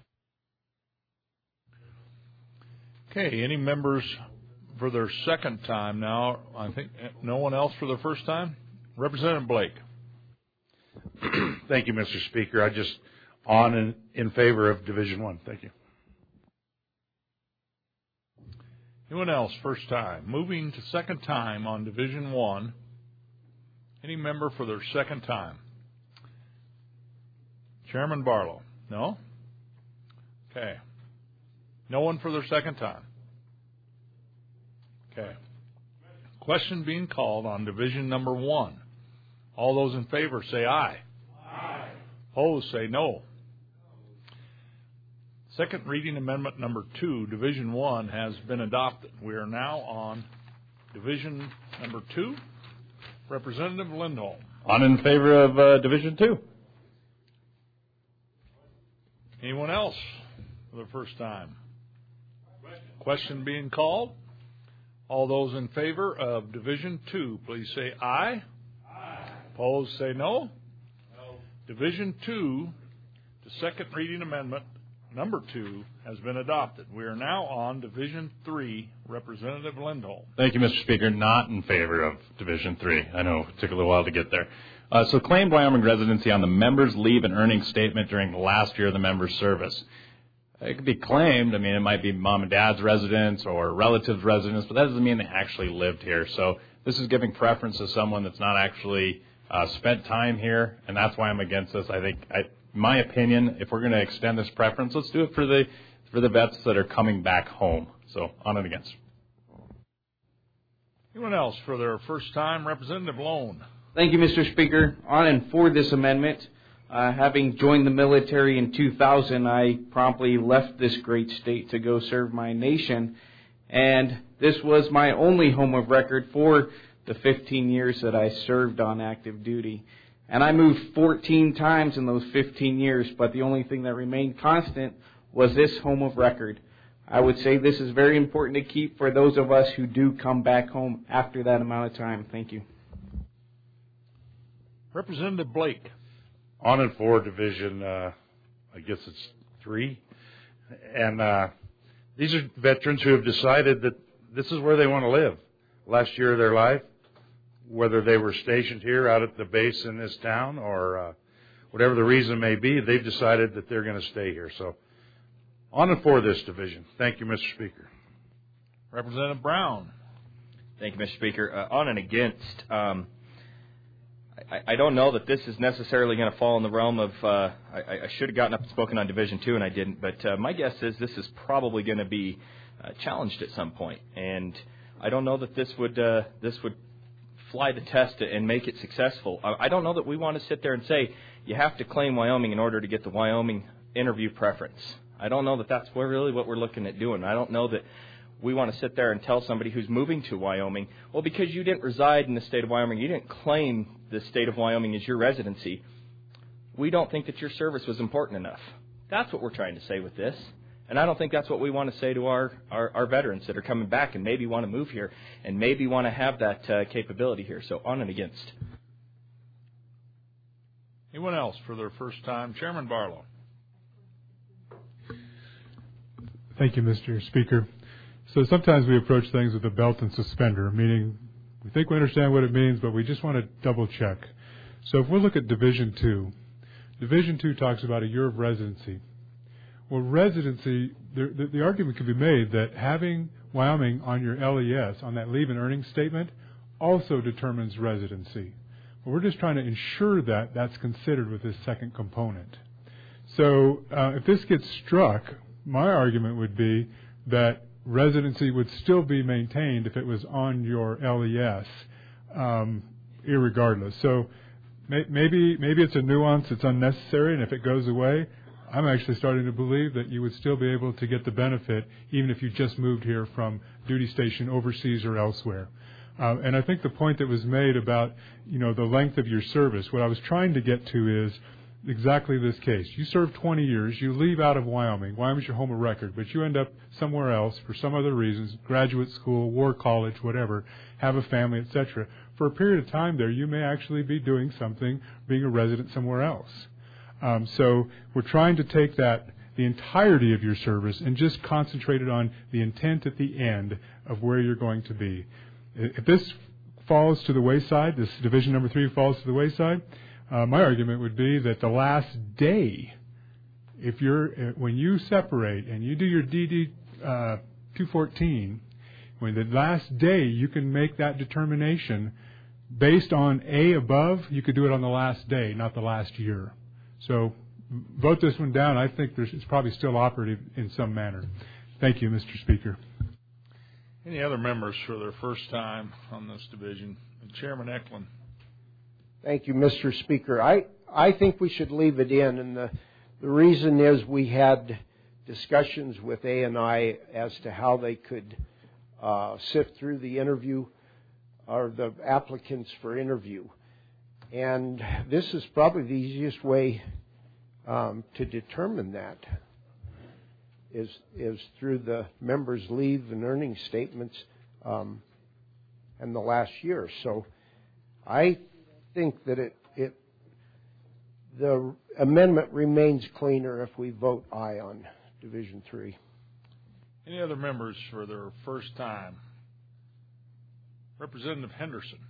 Okay, any members for their second time now? I think no one else for their first time? Representative Blake. Thank you, Mister Speaker. I just on in, in favor of Division One. Thank you. Anyone else first time? Moving to second time on Division One. Any member for their second time? Chairman Barlow. No? Okay. No one for their second time. Okay. Question being called on Division Number One. All those in favor say aye. Aye. Opposed say no. Second reading amendment number two, Division One, has been adopted. We are now on Division Number Two. Representative Lindholm. On in favor of uh, Division Two. Anyone else for the first time? Question being called. All those in favor of Division Two, please say aye. Aye. Opposed, say no. No. Division Two, the second reading amendment number two, has been adopted. We are now on Division Three. Representative Lindholm. Thank you, Mister Speaker. Not in favor of Division Three. I know it took a little while to get there. Uh, so claimed Wyoming residency on the member's leave and earnings statement during the last year of the member's service. It could be claimed. I mean, it might be mom and dad's residence or relatives' residence, but that doesn't mean they actually lived here. So this is giving preference to someone that's not actually uh, spent time here, and that's why I'm against this. I think, I, in my opinion, if we're going to extend this preference, let's do it for the for the vets that are coming back home. So on and against. Anyone else for their first time? Representative Lone. Thank you, Mister Speaker. On and for this amendment. Uh, having joined the military in two thousand, I promptly left this great state to go serve my nation, and this was my only home of record for the fifteen years that I served on active duty. And I moved fourteen times in those fifteen years, but the only thing that remained constant was this home of record. I would say this is very important to keep for those of us who do come back home after that amount of time. Thank you. Representative Blake. On and for Division, uh, I guess it's three. And uh, these are veterans who have decided that this is where they want to live. Last year of their life, whether they were stationed here out at the base in this town or uh, whatever the reason may be, they've decided that they're going to stay here. So on and for this division. Thank you, Mister Speaker. Representative Brown. Thank you, Mister Speaker. Uh, on and against, um, I, I don't know that this is necessarily going to fall in the realm of, uh, I, I should have gotten up and spoken on Division two and I didn't, but uh, my guess is this is probably going to be uh, challenged at some point. And I don't know that this would uh, this would fly the test and make it successful. I don't know that we want to sit there and say you have to claim Wyoming in order to get the Wyoming interview preference. I don't know that that's really what we're looking at doing. I don't know that we want to sit there and tell somebody who's moving to Wyoming, well, because you didn't reside in the state of Wyoming, you didn't claim the state of Wyoming as your residency, we don't think that your service was important enough. That's what we're trying to say with this. And I don't think that's what we want to say to our, our, our veterans that are coming back and maybe want to move here and maybe want to have that uh, capability here. So on and against. Anyone else for their first time? Chairman Barlow. Thank you, Mister Speaker. So sometimes we approach things with a belt and suspender, meaning we think we understand what it means, but we just want to double check. So if we look at Division two, Division two talks about a year of residency. Well, residency, the, the, the argument could be made that having Wyoming on your L E S, on that leave and earnings statement, also determines residency. But we're just trying to ensure that that's considered with this second component. So uh, if this gets struck, my argument would be that residency would still be maintained if it was on your L E S, um, irregardless. So may, maybe maybe it's a nuance, it's unnecessary, and if it goes away, I'm actually starting to believe that you would still be able to get the benefit even if you just moved here from duty station overseas or elsewhere. Uh, and I think the point that was made about, you know, the length of your service, what I was trying to get to is exactly this case. You serve twenty years, you leave out of Wyoming. Wyoming's your home of record, but you end up somewhere else for some other reasons, graduate school, war college, whatever, have a family, et cetera. For a period of time there, you may actually be doing something, being a resident somewhere else. Um, so we're trying to take that, the entirety of your service, and just concentrate it on the intent at the end of where you're going to be. If this falls to the wayside, this division number three falls to the wayside, uh, my argument would be that the last day, if you're uh, when you separate and you do your D D uh, two fourteen, when the last day you can make that determination based on A above, you could do it on the last day, not the last year. So vote this one down. I think there's, it's probably still operative in some manner. Thank you, Mister Speaker. Any other members for their first time on this division? Chairman Eklund. Thank you, Mister Speaker. I, I think we should leave it in, and the, the reason is we had discussions with A and I as to how they could uh, sift through the interview or the applicants for interview. And this is probably the easiest way um, to determine that is, is through the members' leave and earnings statements um, and the last year. So I think that it, it the amendment remains cleaner if we vote aye on Division three. Any other members for their first time? Representative Henderson.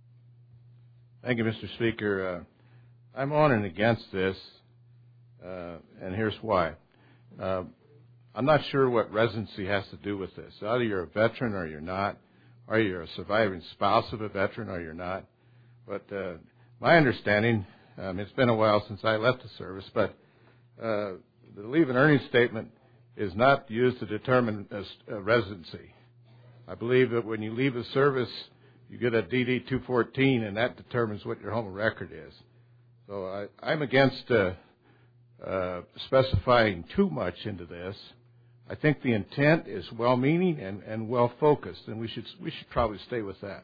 Thank you, Mister Speaker. Uh, I'm on and against this, uh, and here's why. Uh, I'm not sure what residency has to do with this. Either you're a veteran or you're not. Are you a surviving spouse of a veteran or you're not? But uh, my understanding, um, it's been a while since I left the service, but uh, the leave and earnings statement is not used to determine a, a residency. I believe that when you leave the service, you get a D D two fourteen, and that determines what your home of record is. So I, I'm against uh, uh, specifying too much into this. I think the intent is well-meaning and, and well-focused, and we should we should probably stay with that.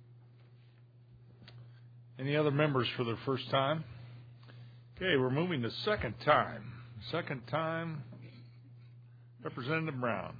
Any other members for their first time? Okay, we're moving to second time. Second time, Representative Brown.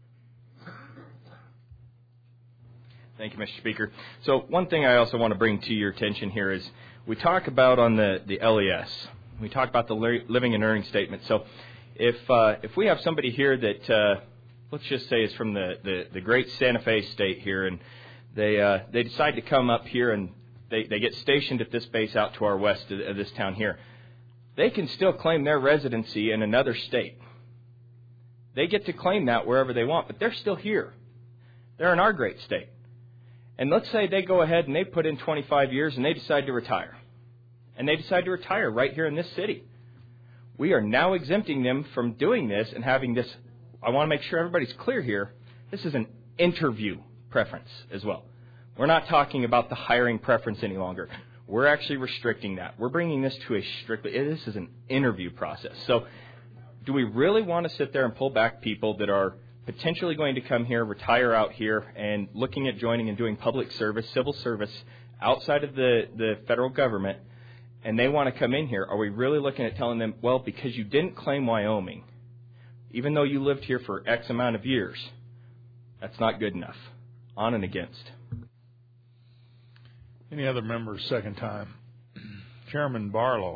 Thank you, Mister Speaker. So one thing I also want to bring to your attention here is we talk about on the, the L E S, we talk about the living and earning statement. So if uh, if we have somebody here that, uh, let's just say is from the, the, the great Santa Fe state here, and they uh, they decide to come up here and they, they get stationed at this base out to our west of, of this town here, they can still claim their residency in another state. They get to claim that wherever they want, but they're still here. They're in our great state. And let's say they go ahead and they put in twenty-five years and they decide to retire. And they decide to retire right here in this city. We are now exempting them from doing this and having this. I want to make sure everybody's clear here. This is an interview preference as well. We're not talking about the hiring preference any longer. We're actually restricting that. We're bringing this to a strictly, this is an interview process. So do we really want to sit there and pull back people that are potentially going to come here, retire out here, and looking at joining and doing public service, civil service outside of the, the federal government, and they want to come in here? Are we really looking at telling them, well, because you didn't claim Wyoming, even though you lived here for X amount of years, that's not good enough? On and against. Any other members second time? Chairman Barlow.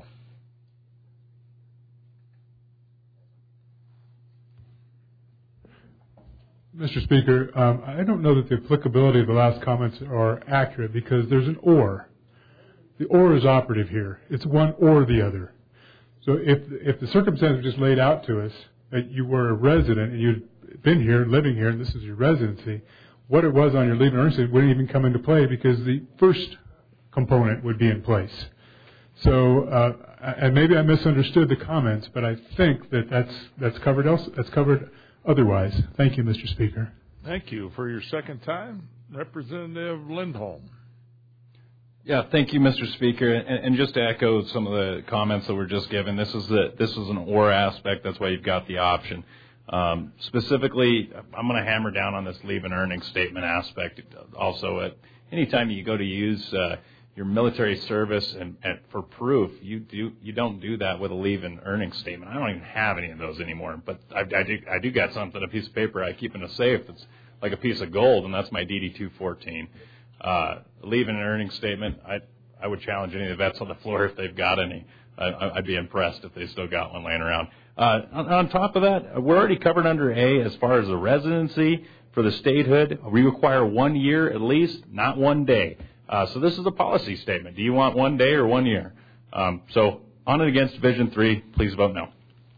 Mister Speaker, um, I don't know that the applicability of the last comments are accurate because there's an or. The or is operative here. It's one or the other. So if if the circumstances just laid out to us that you were a resident and you'd been here, living here, and this is your residency, what it was on your leave and earnings wouldn't even come into play because the first component would be in place. So, uh, and maybe I misunderstood the comments, but I think that that's that's covered else. That's covered. Otherwise, thank you, Mister Speaker. Thank you. For your second time, Representative Lindholm. Yeah, thank you, Mister Speaker. And, and just to echo some of the comments that were just given, this is the this is an or aspect. That's why you've got the option. Um, specifically, I'm going to hammer down on this leave and earnings statement aspect. Also, at any time you go to use uh, your military service and, and for proof, you do you don't do that with a leave and earnings statement. I don't even have any of those anymore, but I, I do I do got something, a piece of paper I keep in a safe that's like a piece of gold, and that's my D D two fourteen. Uh, leave and earnings statement, I I would challenge any of the vets on the floor if they've got any. I, I'd be impressed if they still got one laying around. Uh, on, on top of that, we're already covered under A as far as the residency for the statehood. We require one year at least, not one day. Uh, so this is a policy statement. Do you want one day or one year? Um, so on and against Division three, please vote no.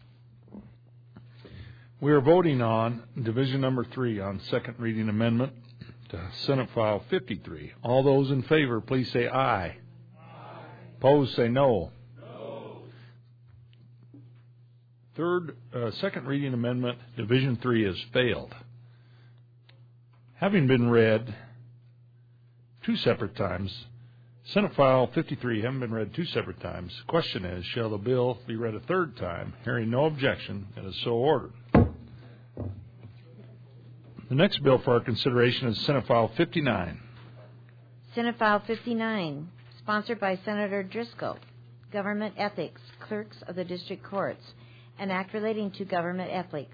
We are voting on Division number three on second reading amendment to Senate File fifty-three. All those in favor, please say aye. Aye. Opposed, say no. No. Third, uh, second reading amendment, Division three has failed. Having been read two separate times, Senate File fifty-three having been read two separate times, the question is, shall the bill be read a third time? Hearing no objection, it is so ordered. The next bill for our consideration is Senate File fifty-nine. Senate File fifty-nine, sponsored by Senator Driscoll, Government Ethics, Clerks of the District Courts, an act relating to government ethics.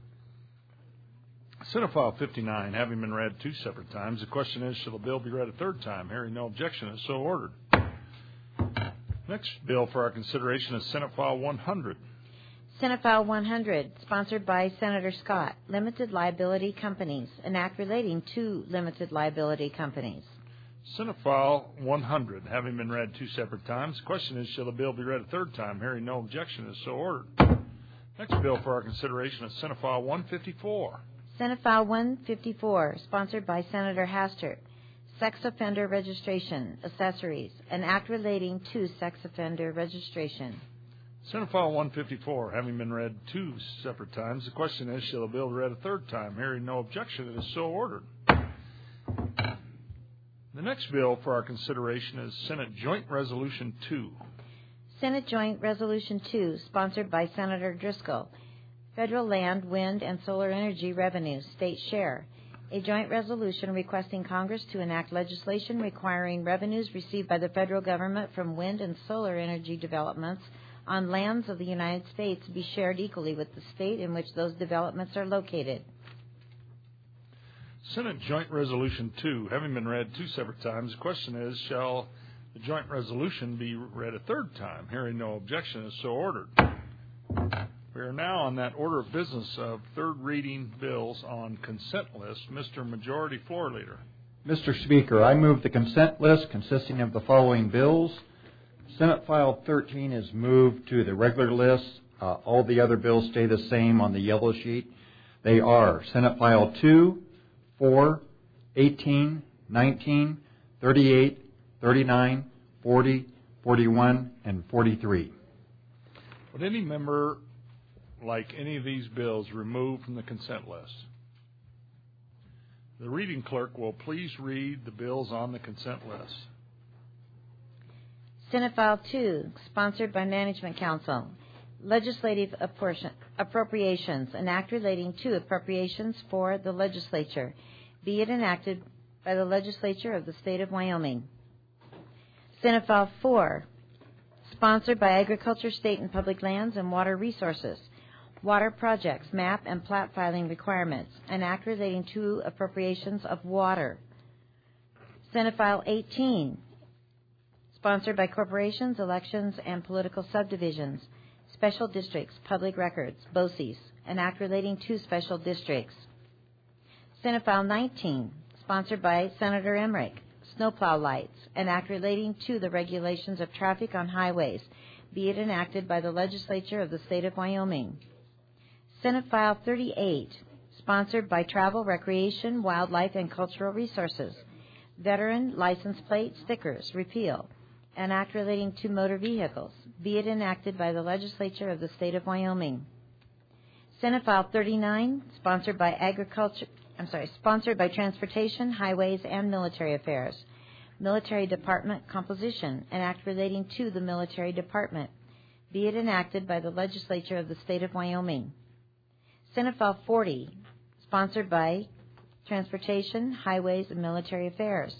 Senate File fifty-nine, having been read two separate times, the question is, shall the bill be read a third time? Hearing no objection, it is so ordered. Next bill for our consideration is Senate File one hundred. Senate File one hundred, sponsored by Senator Scott, Limited Liability Companies, an act relating to limited liability companies. Senate File one hundred, having been read two separate times, the question is, shall the bill be read a third time? Hearing no objection, is so ordered. Next bill for our consideration is Senate File one fifty-four. Senate File one fifty-four, sponsored by Senator Hastert, Sex Offender Registration, Accessories, an act relating to sex offender registration. Senate File one fifty-four, having been read two separate times, the question is, shall the bill be read a third time? Hearing no objection, it is so ordered. The next bill for our consideration is Senate Joint Resolution two. Senate Joint Resolution two, sponsored by Senator Driscoll, Federal Land, Wind, and Solar Energy Revenue, State Share, a joint resolution requesting Congress to enact legislation requiring revenues received by the federal government from wind and solar energy developments on lands of the United States be shared equally with the state in which those developments are located. Senate Joint Resolution two, having been read two separate times, the question is, shall the joint resolution be read a third time? Hearing no objection, is so ordered. We are now on that order of business of third reading bills on consent list. Mister Majority Floor Leader. Mister Speaker, I move the consent list consisting of the following bills. Senate File thirteen is moved to the regular list. Uh, all the other bills stay the same on the yellow sheet. They are Senate File two, four, eighteen, nineteen, thirty-eight, thirty-nine, forty, forty-one, and forty-three. Would any member like any of these bills removed from the consent list? The reading clerk will please read the bills on the consent list. Senate File two, sponsored by Management Council, Legislative Appropriations, an act relating to appropriations for the legislature, be it enacted by the legislature of the state of Wyoming. Senate File four, sponsored by Agriculture, State and Public Lands, and Water Resources, Water Projects, Map and Plat Filing Requirements, an act relating to appropriations of water. Senate File eighteen, sponsored by Corporations, Elections, and Political Subdivisions, Special Districts, Public Records, B O C E S, an act relating to special districts. Senate File nineteen, sponsored by Senator Emmerich, Snowplow Lights, an act relating to the regulations of traffic on highways, be it enacted by the legislature of the state of Wyoming. Senate File thirty-eight, sponsored by Travel, Recreation, Wildlife, and Cultural Resources, Veteran License Plate Stickers, repeal, an act relating to motor vehicles, be it enacted by the legislature of the state of Wyoming. Senate File thirty-nine, sponsored by Agriculture, I'm sorry, sponsored by Transportation, Highways, and Military Affairs, Military Department Composition, an act relating to the Military Department, be it enacted by the legislature of the state of Wyoming. Senate File forty, sponsored by Transportation, Highways, and Military Affairs,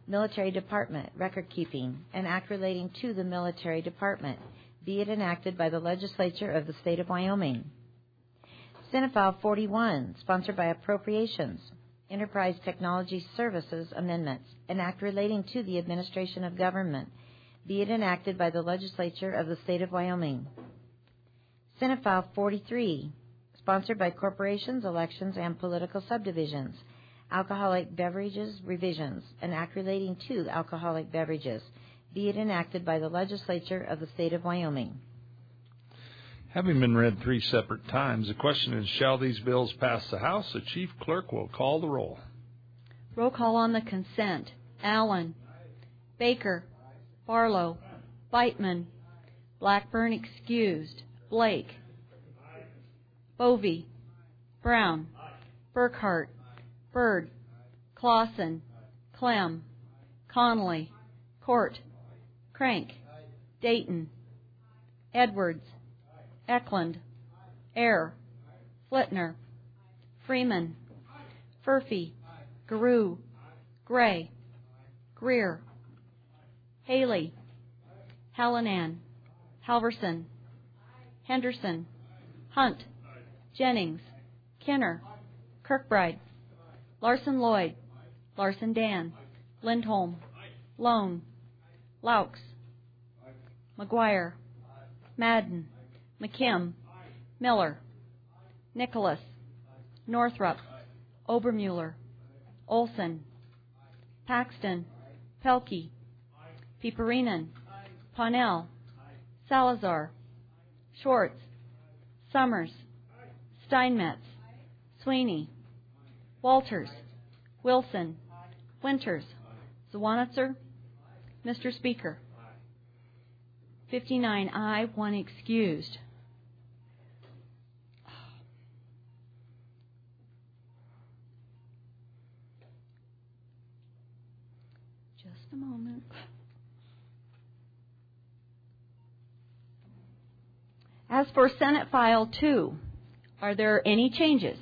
Military Department, record keeping, an act relating to the Military Department, be it enacted by the legislature of the state of Wyoming. Senate File forty-one, sponsored by Appropriations, Enterprise Technology Services Amendments, an act relating to the administration of government, be it enacted by the legislature of the state of Wyoming. Senate File forty-three, sponsored by Corporations, Elections, and Political Subdivisions, Alcoholic Beverages Revisions, an act relating to alcoholic beverages, be it enacted by the legislature of the state of Wyoming. Having been read three separate times, the question is, shall these bills pass the House? The Chief Clerk will call the roll. Roll call on the consent. Allen. Baker. Barlow. Beitman. Blackburn excused. Blake. Bovee. Brown. Burkhart. Byrd. Clausen. Clem. Connolly. Court. Crank. Dayton. Edwards. Eklund. Eyre. Flitner. Freeman. Furphy. Garou. Gray. Greer. Haley. Hallinan. Halverson. Henderson. Hunt. Jennings. Kenner. Kirkbride. Larson Lloyd. Larson Dan. Lindholm. Lone. Laux. McGuire. Madden. McKim. Miller. Nicholas. Northrup. Obermuller. Olson. Paxton. Pelkey. Piperinen. Ponnell. Salazar. Schwartz. Summers. Steinmetz. Sweeney. Walters. Wilson. Winters. Zwanitzer. Mister Speaker. fifty-nine aye, one excused. Just a moment. As for Senate File two, are there any changes?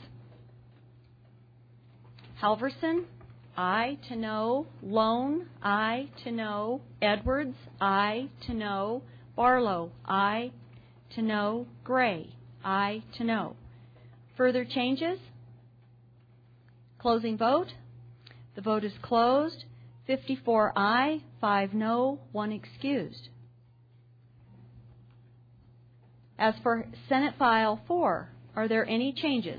Halverson, aye to no. Lone, aye to no. Edwards, aye to no. Barlow, aye to no. Gray, aye to no. Further changes? Closing vote. The vote is closed. fifty-four aye, five no, one excused. As for Senate File four, are there any changes?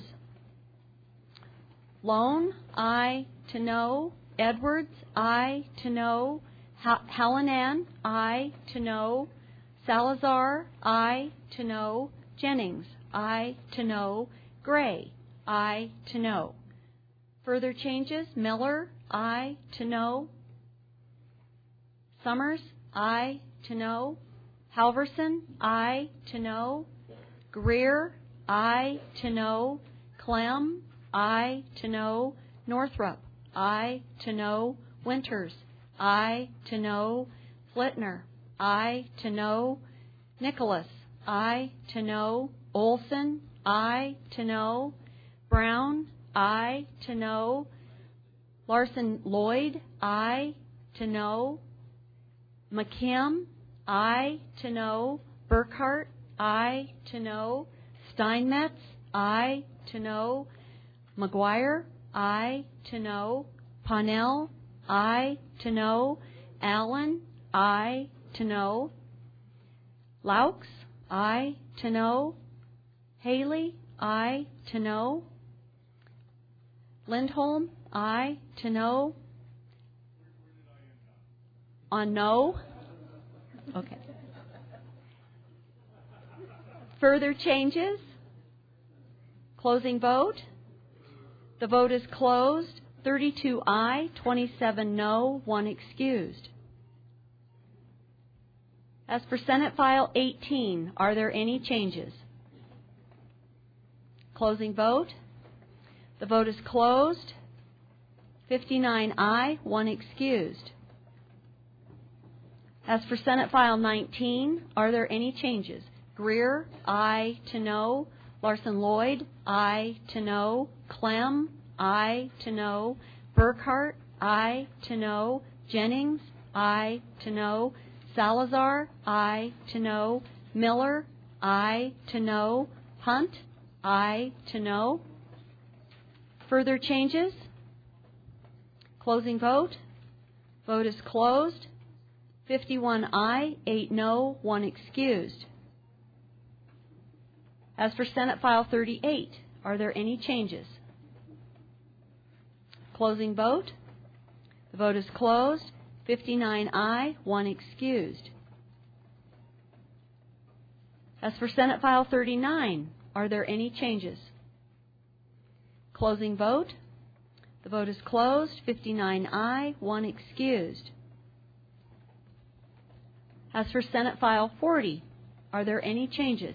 Lone, aye to no. Edwards, aye to no. Hallinan, aye to no. Salazar, aye to no. Jennings, aye to no. Gray, aye to no. Further changes? Miller, aye to no. Summers, aye to no. Halverson, aye to no. Greer, aye to no. Clem, aye to no. Northrup, aye to no. Winters, aye to no. Flitner, aye to no. Nicholas, aye to no. Olson, aye to no. Brown, aye to no. Larson Lloyd, aye to no. McKim, aye to no. Burkhart, aye to no. Steinmetz, aye to no. McGuire, aye to no. Ponnell, aye to no. Allen, aye to no. Laux, aye to no. Haley, aye to no. Lindholm, aye to no. On no? Okay. Further changes? Closing vote. The vote is closed. thirty-two aye, twenty-seven no, one excused. As for Senate File eighteen, are there any changes? Closing vote. The vote is closed. fifty-nine aye, one excused. As for Senate File nineteen, are there any changes? Greer, aye to no. Larson Lloyd, aye to no. Clem, aye to no. Burkhart, aye to no. Jennings, aye. To no. Salazar, aye. To no. Miller, aye. To no. Hunt, aye. To no. Further changes? Closing vote. Vote is closed. fifty-one aye, eight no, one excused. As for Senate File thirty-eight, are there any changes? Closing vote. The vote is closed. fifty-nine aye, one excused. As for Senate File thirty-nine, are there any changes? Closing vote. The vote is closed. fifty-nine aye, one excused. As for Senate File forty, are there any changes?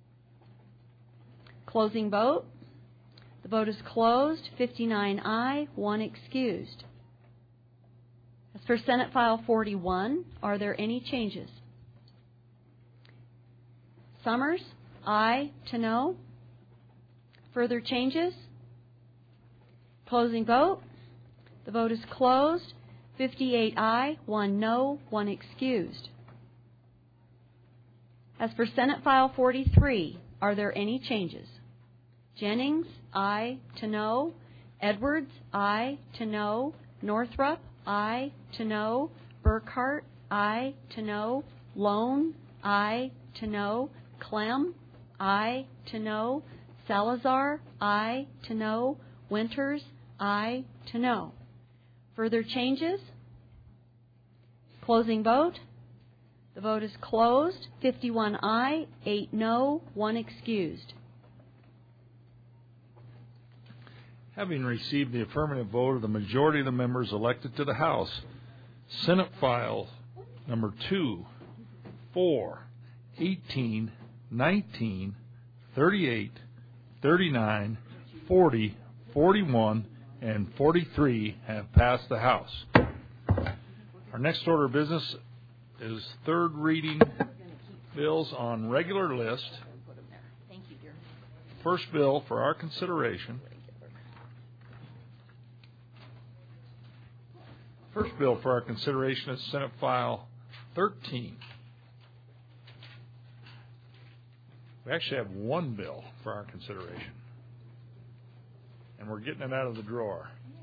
Closing vote. The vote is closed. fifty-nine aye, one excused. As for Senate File forty-one, are there any changes? Summers, aye. To no. Further changes? Closing vote. The vote is closed. fifty-eight aye, one no, one excused. As for Senate File forty-three, are there any changes? Jennings, aye. To no. Edwards, aye. To no. Northrup, aye. To no. Burkhart, aye. To no. Lone, aye. To no. Clem, aye. To no. Salazar, aye. To no. Winters, aye. To no. Further changes? Closing vote. The vote is closed. fifty-one aye, eight no, one excused. Having received the affirmative vote of the majority of the members elected to the House, Senate File number two, four, eighteen, nineteen, thirty-eight, thirty-nine, forty, forty-one, and forty-three have passed the House. Our next order of business is third reading bills on regular list. First bill for our consideration. First bill for our consideration is Senate File thirteen. We actually have one bill for our consideration, and we're getting it out of the drawer.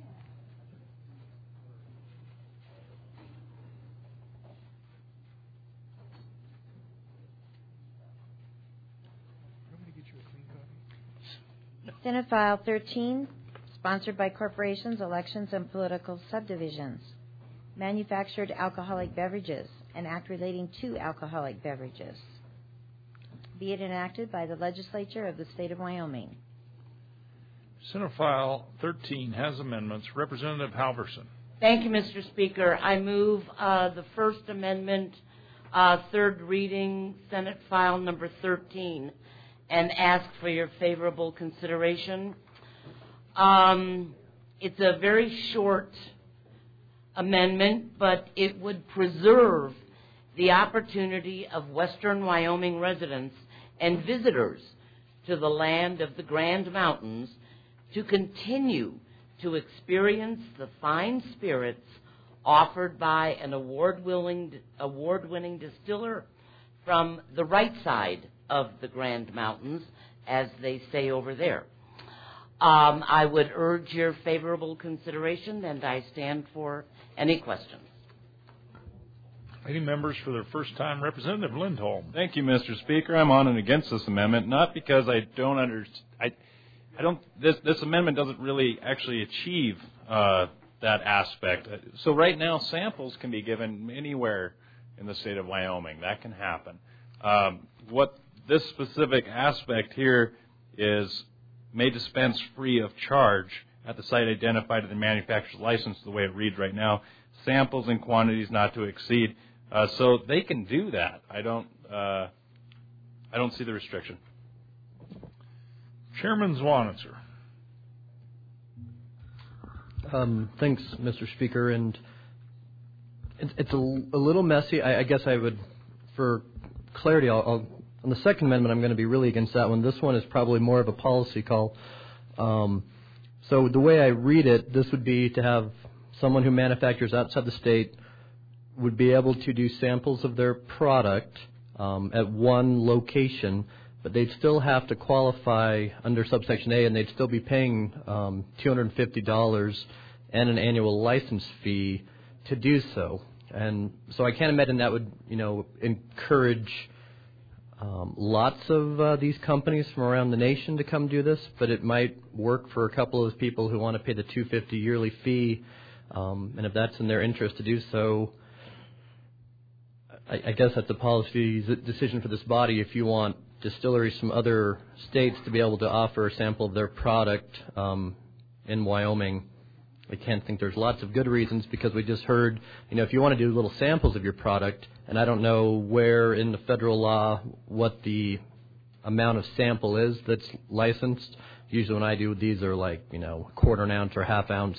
Senate File thirteen, sponsored by corporations, elections, and political subdivisions. Manufactured alcoholic beverages, an act relating to alcoholic beverages. Be it enacted by the legislature of the state of Wyoming. Senate File thirteen has amendments. Representative Halverson. Thank you, Mister Speaker. I move uh, the First Amendment, uh, third reading, Senate File number thirteen, and ask for your favorable consideration. Um, it's a very short amendment, but it would preserve the opportunity of Western Wyoming residents and visitors to the land of the Grand Mountains to continue to experience the fine spirits offered by an award-winning, award-winning distiller from the right side of the Grand Mountains, as they say over there. Um, I would urge your favorable consideration, and I stand for any questions. Any members for their first time? Representative Lindholm. Thank you, Mister Speaker. I'm on and against this amendment, not because I don't understand. I, I don't. This this amendment doesn't really actually achieve uh, that aspect. So right now, samples can be given anywhere in the state of Wyoming. That can happen. Um, what this specific aspect here is may dispense free of charge at the site identified in the manufacturer's license, the way it reads right now, samples in quantities not to exceed. Uh, so they can do that. I don't. Uh, I don't see the restriction. Chairman Zwanitzer. Um, thanks, Mister Speaker. And it, it's a, a little messy. I, I guess I would, for clarity, I'll, I'll, on the Second Amendment, I'm going to be really against that one. This one is probably more of a policy call. Um, so the way I read it, this would be to have someone who manufactures outside the state would be able to do samples of their product um, at one location, but they'd still have to qualify under subsection A, and they'd still be paying um, two hundred fifty dollars and an annual license fee to do so. And so I can't imagine that would, you know, encourage um, lots of uh, these companies from around the nation to come do this, but it might work for a couple of those people who want to pay the two hundred fifty dollars yearly fee, um, and if that's in their interest to do so, I, I guess that's a policy decision for this body. If you want distilleries from other states to be able to offer a sample of their product um, in Wyoming, I can't think there's lots of good reasons, because we just heard, you know, if you want to do little samples of your product, and I don't know where in the federal law what the amount of sample is that's licensed. Usually when I do these are like, you know, quarter an ounce or half ounce.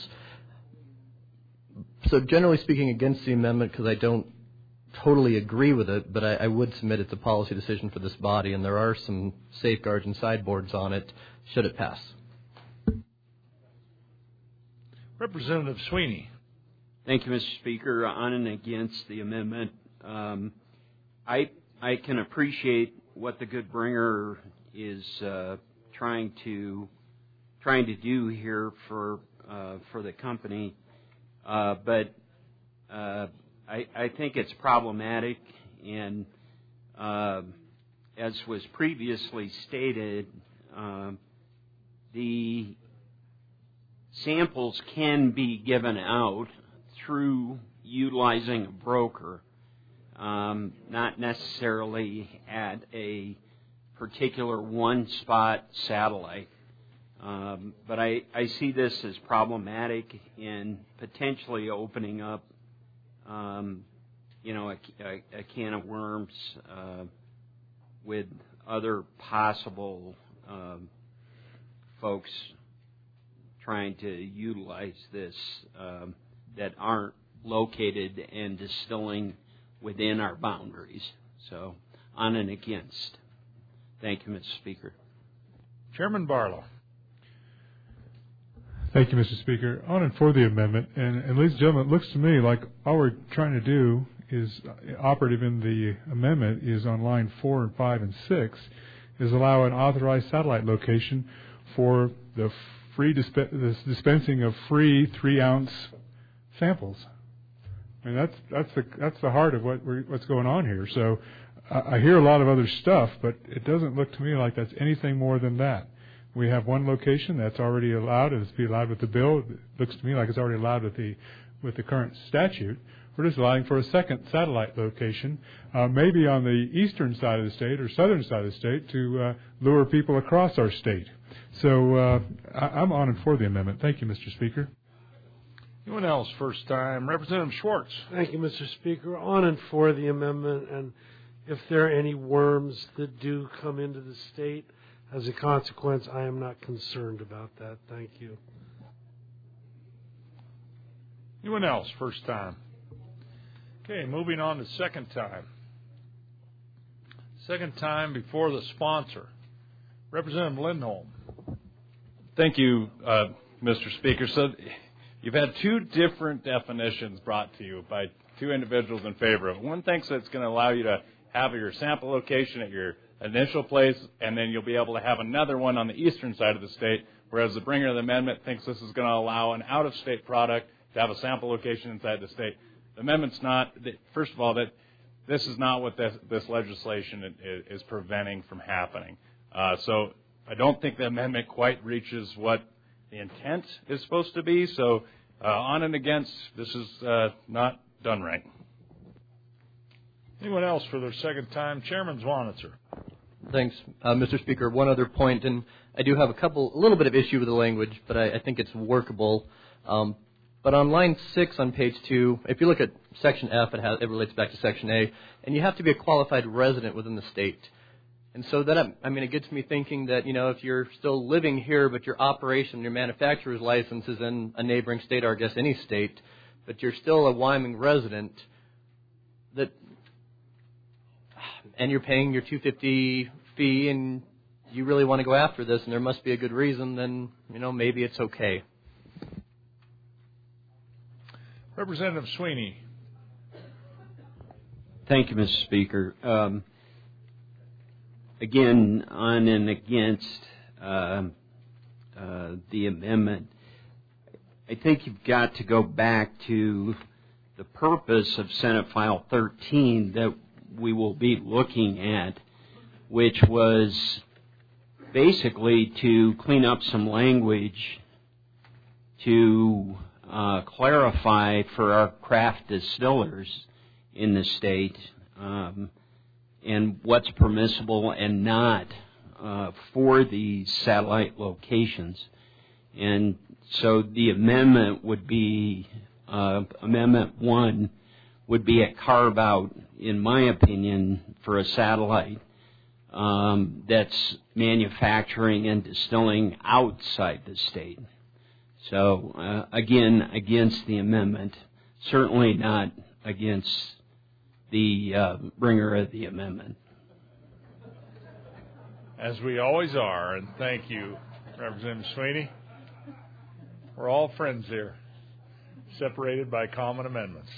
So generally speaking against the amendment, because I don't totally agree with it, but I, I would submit it's a policy decision for this body, and there are some safeguards and sideboards on it should it pass. Representative Sweeney. Thank you, Mister Speaker. On and against the amendment, um, I I can appreciate what the good bringer is uh, trying to trying to do here for uh, for the company, uh, but uh, I, I think it's problematic, and uh, as was previously stated, uh, the samples can be given out through utilizing a broker, um, not necessarily at a particular one-spot satellite. Um, but I, I see this as problematic in potentially opening up, um, you know, a, a, a can of worms uh, with other possible um, folks trying to utilize this um, that aren't located and distilling within our boundaries. So, on and against. Thank you, Mister Speaker. Chairman Barlow. Thank you, Mister Speaker. On and for the amendment, and, and ladies and gentlemen, it looks to me like all we're trying to do is uh, operative in the amendment is on line four and five and six, is allow an authorized satellite location for the free disp- this dispensing of free three-ounce samples. I mean, that's that's the that's the heart of what we're, what's going on here. So I, I hear a lot of other stuff, but it doesn't look to me like that's anything more than that. We have one location that's already allowed, and it's be allowed with the bill. It looks to me like it's already allowed with the with the current statute. We're just allowing for a second satellite location, uh, maybe on the eastern side of the state or southern side of the state, to uh, lure people across our state. So uh, I, I'm on and for the amendment. Thank you, Mister Speaker. Anyone else? First time. Representative Schwartz. Thank you, Mister Speaker. On and for the amendment, and if there are any worms that do come into the state as a consequence, I am not concerned about that. Thank you. Anyone else? First time. Okay, moving on to second time. Second time before the sponsor. Representative Lindholm. Thank you, uh, Mister Speaker. So you've had two different definitions brought to you by two individuals in favor of it. One thinks it's going to allow you to have your sample location at your initial place, and then you'll be able to have another one on the eastern side of the state, whereas the bringer of the amendment thinks this is going to allow an out-of-state product to have a sample location inside the state. The amendment's not, first of all, that this is not what this, this legislation is, is preventing from happening. Uh, so I don't think the amendment quite reaches what the intent is supposed to be. So uh, on and against, this is uh, not done right. Anyone else for their second time? Chairman Zwanitzer. Thanks, uh, Mister Speaker. One other point, and I do have a couple, a little bit of issue with the language, but I, I think it's workable. Um, but on line six on page two, if you look at section F, it, has, it relates back to section A, and you have to be a qualified resident within the state. And so that, I mean, it gets me thinking that, you know, if you're still living here, but your operation, your manufacturer's license is in a neighboring state, or I guess any state, but you're still a Wyoming resident, that, and you're paying your two hundred fifty dollars fee, and you really want to go after this, and there must be a good reason, then, you know, maybe it's okay. Representative Sweeney. Thank you, Mister Speaker. Um, again, on and against uh, uh, the amendment, I think you've got to go back to the purpose of Senate File thirteen that we will be looking at, which was basically to clean up some language to uh, clarify for our craft distillers in the state um, and what's permissible and not uh, for these satellite locations. And so the amendment would be, uh, Amendment one would be a carve-out, in my opinion, for a satellite um, that's manufacturing and distilling outside the state. So, uh, again, against the amendment, certainly not against the uh, bringer of the amendment. As we always are, and thank you, Representative Sweeney. We're all friends here, separated by common amendments.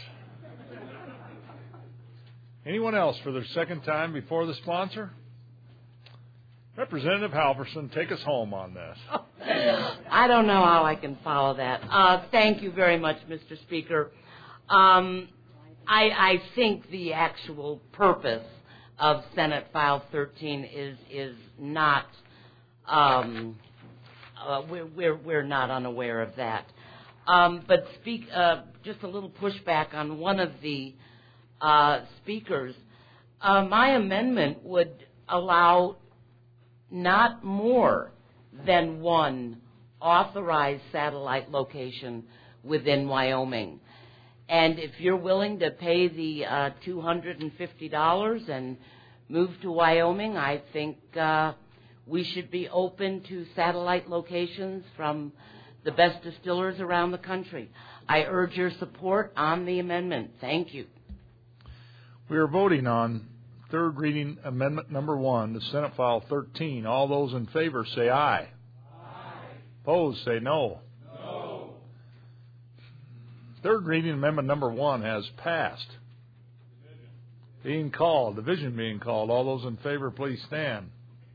Anyone else for their second time before the sponsor? Representative Halverson, take us home on this. I don't know how I can follow that. Uh, thank you very much, Mister Speaker. Um, I, I think the actual purpose of Senate File thirteen is is not. Um, uh, we're, we're we're not unaware of that. Um, but speak uh, just a little pushback on one of the uh, speakers. Uh, my amendment would allow not more than one authorized satellite location within Wyoming. And if you're willing to pay the uh, two hundred fifty dollars and move to Wyoming, I think uh, we should be open to satellite locations from the best distillers around the country. I urge your support on the amendment. Thank you. We are voting on third reading amendment number one to Senate File thirteen. All those in favor say aye. Aye. Opposed say no. No. Third reading amendment number one has passed. Division. Being called, division being called. All those in favor please stand.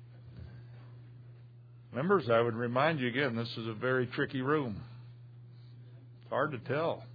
Members, I would remind you again, this is a very tricky room. It's hard to tell.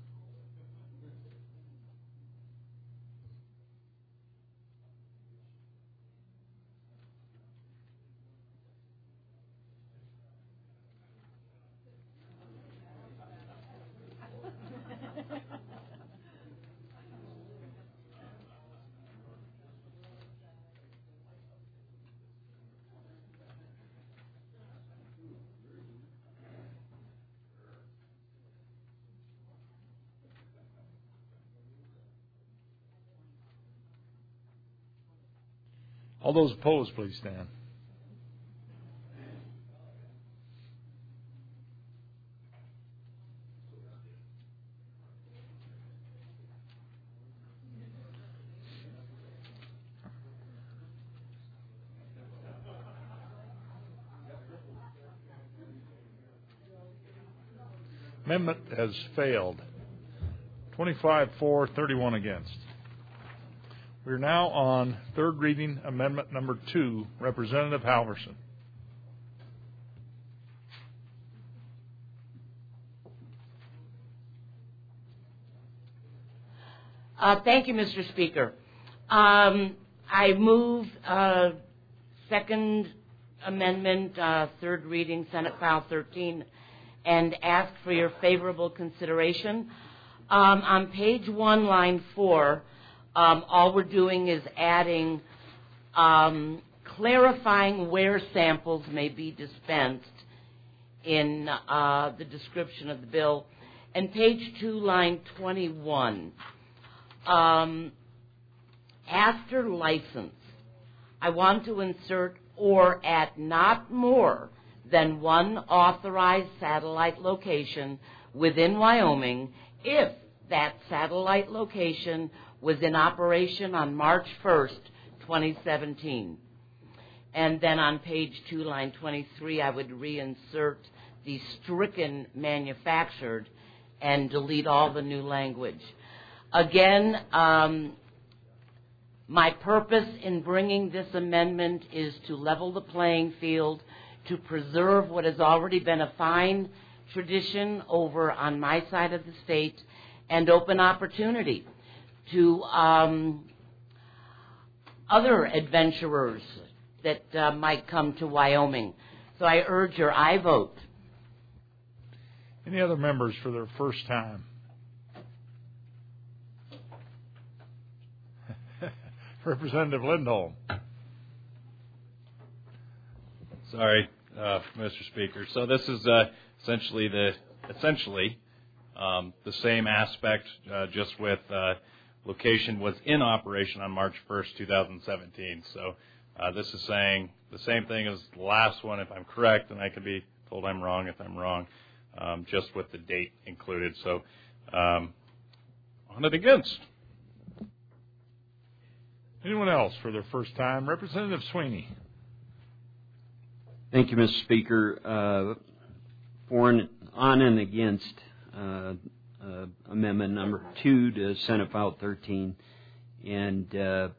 All those opposed, please stand. Amendment has failed. twenty-five for, thirty-one against. We're now on third reading amendment number two. Representative Halverson. Uh, thank you, Mister Speaker. Um, I move uh, second amendment, uh, third reading, Senate File thirteen, and ask for your favorable consideration. Um, on page one, line four, Um, all we're doing is adding, um, clarifying where samples may be dispensed in uh, the description of the bill. And page two, line twenty-one, um, after license, I want to insert or at not more than one authorized satellite location within Wyoming if that satellite location was in operation on March first, twenty seventeen. And then on page two, line twenty-three, I would reinsert the stricken manufactured and delete all the new language. Again, um, my purpose in bringing this amendment is to level the playing field, to preserve what has already been a fine tradition over on my side of the state, and open opportunity to um, other adventurers that uh, might come to Wyoming. So I urge your aye vote. Any other members for their first time? Representative Lindholm. Sorry, uh, Mister Speaker. So this is uh, essentially the essentially um, the same aspect, uh, just with uh, location was in operation on March first, twenty seventeen. So uh, this is saying the same thing as the last one, if I'm correct, and I could be told I'm wrong if I'm wrong, um, just with the date included. So um, on it against. Anyone else for their first time? Representative Sweeney. Thank you, Mister Speaker. Uh, for and on and against uh, uh, Amendment Number Two to Senate File thirteen, and uh,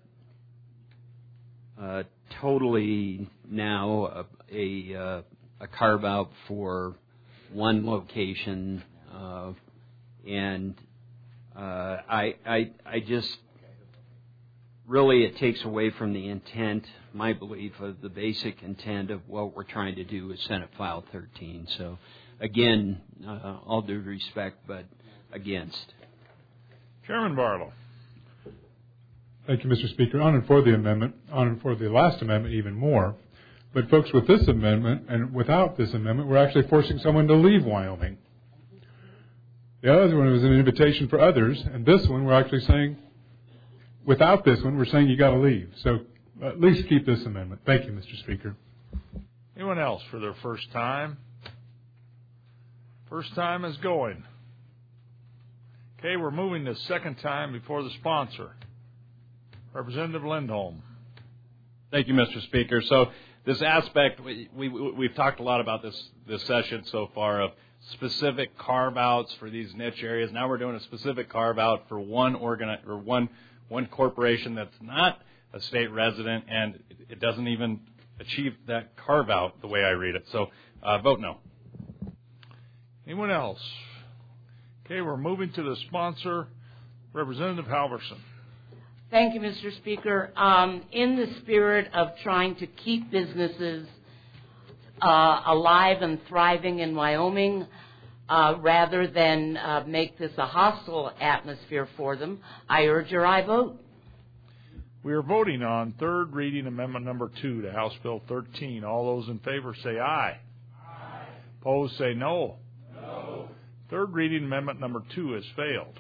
uh, totally now a a, uh, a carve out for one location, uh, and uh, I I I just. Really, it takes away from the intent, my belief, of the basic intent of what we're trying to do with Senate File thirteen. So, again, uh, all due respect, but against. Chairman Barlow. Thank you, Mister Speaker. On and for the amendment, on and for the last amendment even more. But, folks, with this amendment and without this amendment, we're actually forcing someone to leave Wyoming. The other one was an invitation for others, and this one we're actually saying, without this one, we're saying you got to leave. So at least keep this amendment. Thank you, Mister Speaker. Anyone else for their first time? First time is going. Okay, we're moving the second time before the sponsor. Representative Lindholm. Thank you, Mister Speaker. So this aspect, we, we, we've talked a lot about this, this session so far of specific carve-outs for these niche areas. Now we're doing a specific carve-out for one organ or one one corporation that's not a state resident, and it doesn't even achieve that carve-out the way I read it. So uh, vote no. Anyone else? Okay, we're moving to the sponsor, Representative Halverson. Thank you, Mister Speaker. Um, in the spirit of trying to keep businesses uh, alive and thriving in Wyoming, Uh, rather than uh, make this a hostile atmosphere for them, I urge your aye vote. We are voting on third reading Amendment Number Two to House Bill thirteen. All those in favor say aye. Aye. Opposed say no. No. Third reading Amendment Number Two has failed.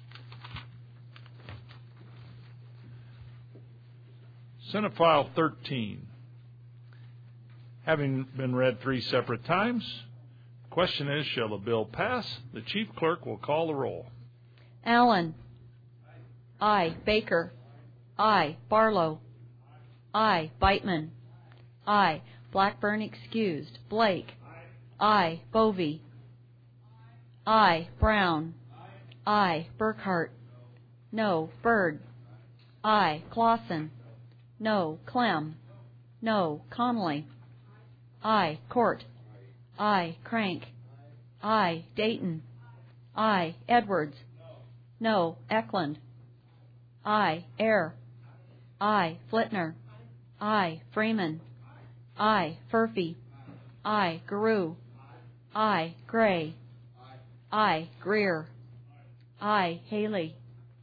Senate File thirteen. Having been read three separate times, question is, shall the bill pass? The chief clerk will call the roll. Allen. Aye. Baker. Aye. Barlow. Aye. Beitman. Aye. Blackburn excused. Blake. Aye. Bovee. Aye. Brown. Aye. Burkhart. No. Byrd. Aye. Clausen. No. Clem. No. Connolly. Aye. Court. Aye. Crank. Aye. Dayton. Aye. Edwards. No. Eklund. Aye. Ayer. Aye. Flitner. Aye. Freeman. Aye. Furphy. Aye. Garou. Aye. Gray. Aye. Greer. Aye. Haley.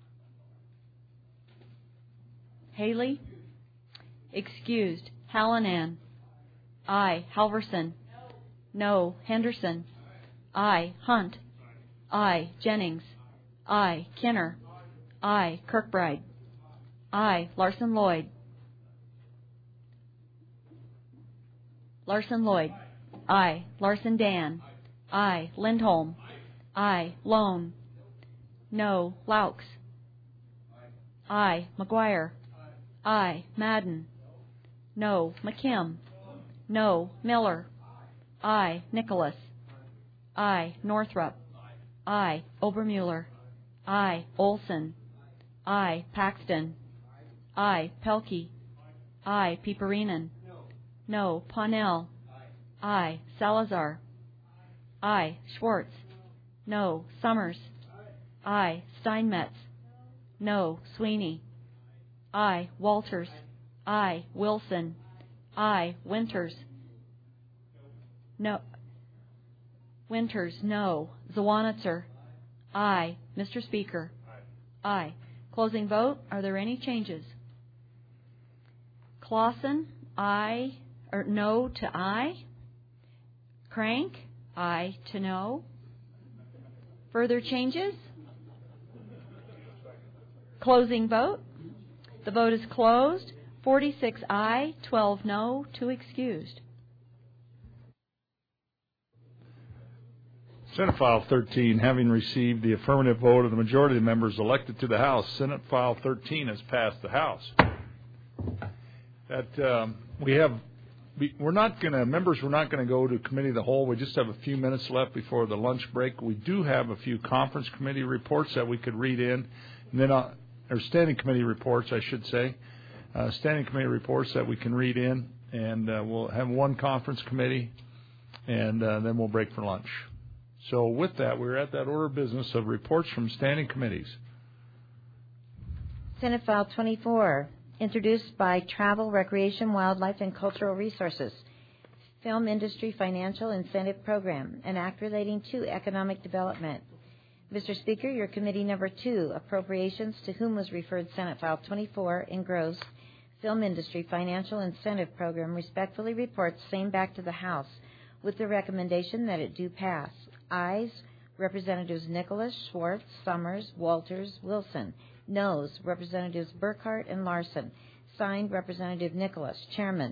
Haley. Excused. Hallinan. Aye. Halverson. No. Henderson. Aye. Hunt. Aye. Jennings. Aye. Kinner. Aye. Kirkbride. Aye. Larson Lloyd. Larson Lloyd. Aye. Larson Dan. Aye. Lindholm. Aye. Lone. No. Laux. Aye. McGuire. Aye. Madden. No. McKim. No. Miller. Aye. Nicholas. Aye. Northrup. Aye. Obermuller. Aye. Olson. Aye. Paxton. Aye. Pelkey. Aye. Pieperinen. No. Paunell. Aye. Salazar. Aye. Schwartz. No. Summers. Aye. Steinmetz. No. Sweeney. Aye. Walters. Aye. Wilson. Aye. Winters. No. Winters. No. Zawanitzer. Aye. Mister Speaker. Aye. Closing vote. Are there any changes? Clausen. Aye. Or no to aye. Crank. Aye to no. Further changes? Closing vote. The vote is closed. forty-six aye, twelve no, two excused. Senate File thirteen, having received the affirmative vote of the majority of the members elected to the House, Senate File thirteen has passed the House. That um, we have, we're not going to, members, we're not going to go to committee of the whole. We just have a few minutes left before the lunch break. We do have a few conference committee reports that we could read in, and then uh, or standing committee reports, I should say, uh, standing committee reports that we can read in, and uh, we'll have one conference committee, and uh, then we'll break for lunch. So with that, we're at that order of business of reports from standing committees. Senate File twenty-four, introduced by Travel, Recreation, Wildlife, and Cultural Resources, Film Industry Financial Incentive Program, an act relating to economic development. Mister Speaker, your committee number two, Appropriations, to whom was referred Senate File twenty-four, engrossed, Film Industry Financial Incentive Program, respectfully reports same back to the House with the recommendation that it do pass. Ayes, Representatives Nicholas, Schwartz, Summers, Walters, Wilson. Noes, Representatives Burkhart and Larson. Signed, Representative Nicholas, Chairman.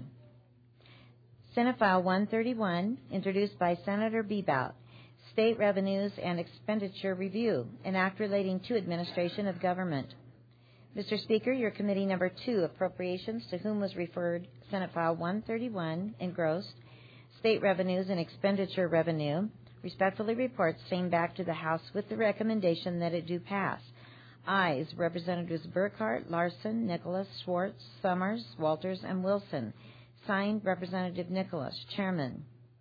Senate File one thirty-one, introduced by Senator Bebout, State Revenues and Expenditure Review, an act relating to administration of government. Mister Speaker, your committee number two, Appropriations, to whom was referred Senate File one thirty-one, engrossed, State Revenues and Expenditure Revenue, respectfully reports same back to the House with the recommendation that it do pass. Ayes, Representatives Burkhart, Larson, Nicholas, Schwartz, Summers, Walters, and Wilson. Signed, Representative Nicholas, Chairman.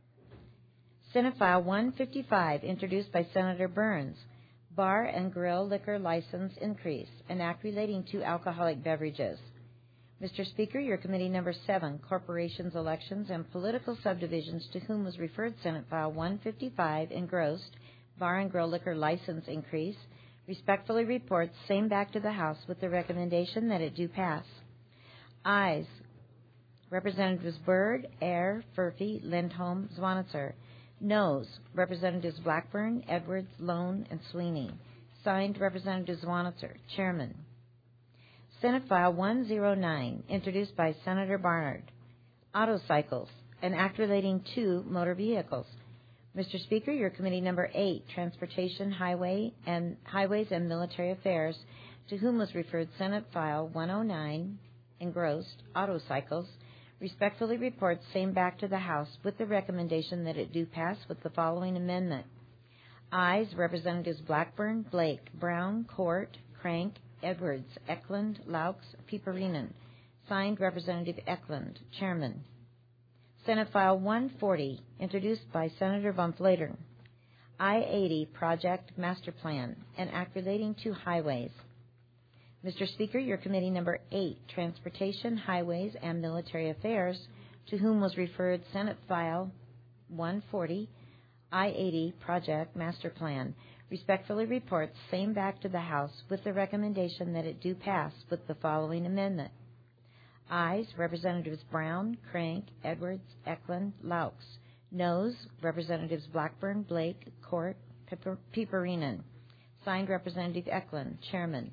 Senate File one fifty-five, introduced by Senator Burns, Bar and Grill Liquor License Increase, an act relating to alcoholic beverages. Mister Speaker, your committee number seven, Corporations, Elections, and Political Subdivisions, to whom was referred Senate File one fifty-five, engrossed, Bar and Grill Liquor License Increase, respectfully reports same back to the House with the recommendation that it do pass. Ayes, Representatives Byrd, Ayer, Furphy, Lindholm, Zwanitzer. Noes, Representatives Blackburn, Edwards, Lone, and Sweeney. Signed, Representative Zwanitzer, Chairman. Senate File one oh nine, introduced by Senator Barnard. Auto Cycles, an act relating to motor vehicles. Mister Speaker, your committee number eight, Transportation, Highway, and Highways and Military Affairs, to whom was referred Senate File one oh nine, engrossed, Auto Cycles, respectfully reports same back to the House with the recommendation that it do pass with the following amendment. Ayes, Representatives Blackburn, Blake, Brown, Court, Crank, Edwards, Eklund, Laux, Pieperinen. Signed, Representative Eklund, Chairman. Senate File one forty, introduced by Senator Von Flater. I eighty Project Master Plan, an act relating to highways. Mister Speaker, your committee number eight, Transportation, Highways, and Military Affairs, to whom was referred Senate File one forty, I eighty Project Master Plan, respectfully reports same back to the House with the recommendation that it do pass with the following amendment. Ayes, Representatives Brown, Crank, Edwards, Eklund, Laux. Noes, Representatives Blackburn, Blake, Court, Pieperinen. Signed, Representative Eklund, Chairman.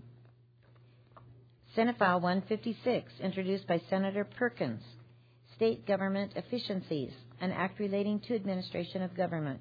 Senate File one fifty-six, introduced by Senator Perkins. State Government Efficiencies, an act relating to administration of government.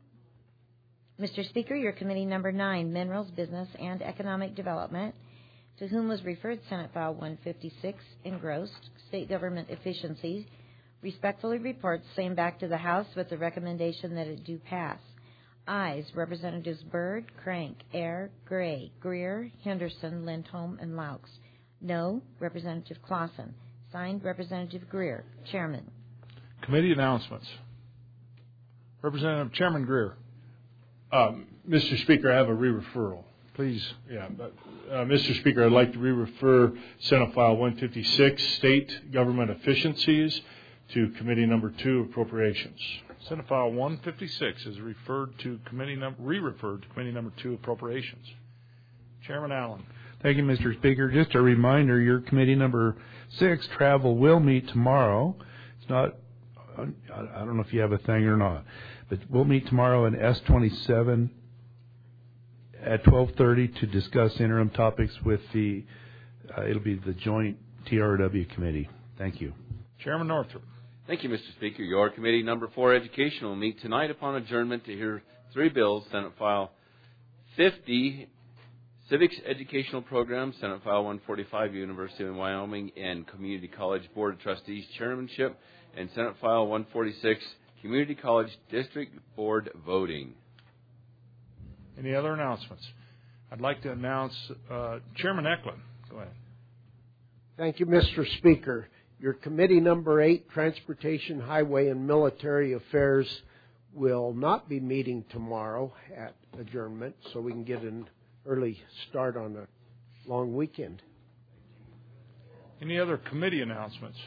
Mister Speaker, your committee number nine, Minerals, Business, and Economic Development, to whom was referred Senate File one fifty-six, engrossed, State Government Efficiencies, respectfully reports same back to the House with the recommendation that it do pass. Ayes, Representatives Byrd, Crank, Air, Gray, Greer, Henderson, Lindholm, and Laux. No, Representative Clausen. Signed, Representative Greer, Chairman. Committee announcements. Representative Chairman Greer. Um, Mister Speaker, I have a re-referral. Please. Yeah, but, uh, Mister Speaker, I'd like to re-refer Senate File one fifty-six, State Government Efficiencies, to Committee Number Two, Appropriations. Senate File one fifty-six is referred to committee number, re-referred to Committee Number Two, Appropriations. Chairman Allen. Thank you, Mister Speaker. Just a reminder, your Committee Number Six, Travel, will meet tomorrow. It's not, I don't know if you have a thing or not, but we'll meet tomorrow in S twenty-seven at twelve thirty to discuss interim topics with the, uh, it'll be the joint T R W committee. Thank you. Chairman Northrup. Thank you, Mister Speaker. Your Committee Number Four, Education, will meet tonight upon adjournment to hear three bills. Senate File fifty, Civics Educational Program, Senate File one forty-five, University of Wyoming and Community College Board of Trustees Chairmanship, and Senate File one forty-six, Community College District Board Voting. Any other announcements? I'd like to announce uh, Chairman Eklund. Go ahead. Thank you, Mister Speaker. Your Committee Number Eight, Transportation, Highway, and Military Affairs, will not be meeting tomorrow at adjournment, so we can get an early start on a long weekend. Any other committee announcements?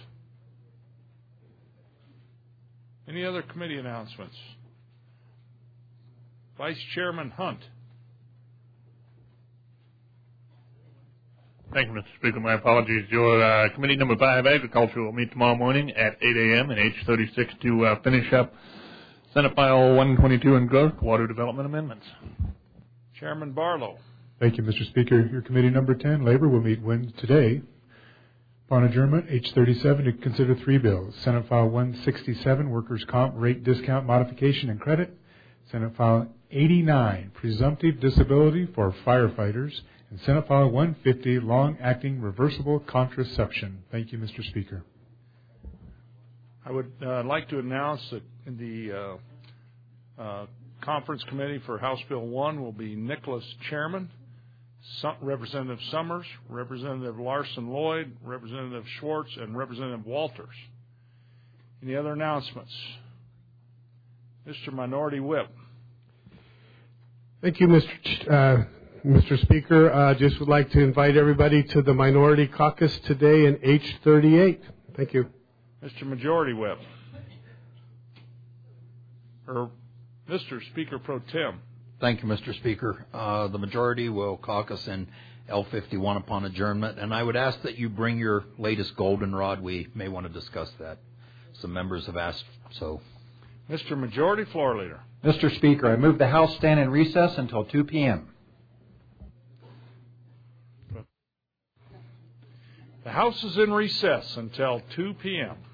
Any other committee announcements? Vice Chairman Hunt. Thank you, Mister Speaker. My apologies. Your uh, Committee Number Five, Agriculture, will meet tomorrow morning at eight a.m. and H thirty-six to uh, finish up Senate File one twenty-two and Growth Water Development Amendments. Chairman Barlow. Thank you, Mister Speaker. Your Committee Number ten, Labor, will meet Wednesday today upon adjournment, H thirty-seven, to consider three bills. Senate File one sixty-seven, Workers' Comp Rate Discount Modification and Credit. Senate File eighty-nine, Presumptive Disability for Firefighters. And Senate File one fifty, Long-Acting Reversible Contraception. Thank you, Mister Speaker. I would uh, like to announce that in the uh, uh, conference committee for House Bill one will be Nicholas Chairman, Some, Representative Summers, Representative Larson Lloyd, Representative Schwartz, and Representative Walters. Any other announcements? Mister Minority Whip. Thank you, Mister Ch- uh, Mister Speaker. I uh, just would like to invite everybody to the Minority Caucus today in H thirty-eight. Thank you. Mister Majority Whip. Or Mister Speaker Pro Tem. Thank you, Mister Speaker. Uh, the majority will caucus in L fifty-one upon adjournment, and I would ask that you bring your latest goldenrod. We may want to discuss that. Some members have asked so. Mister Majority Floor Leader. Mister Speaker, I move the House stand in recess until two p.m. The House is in recess until two p.m.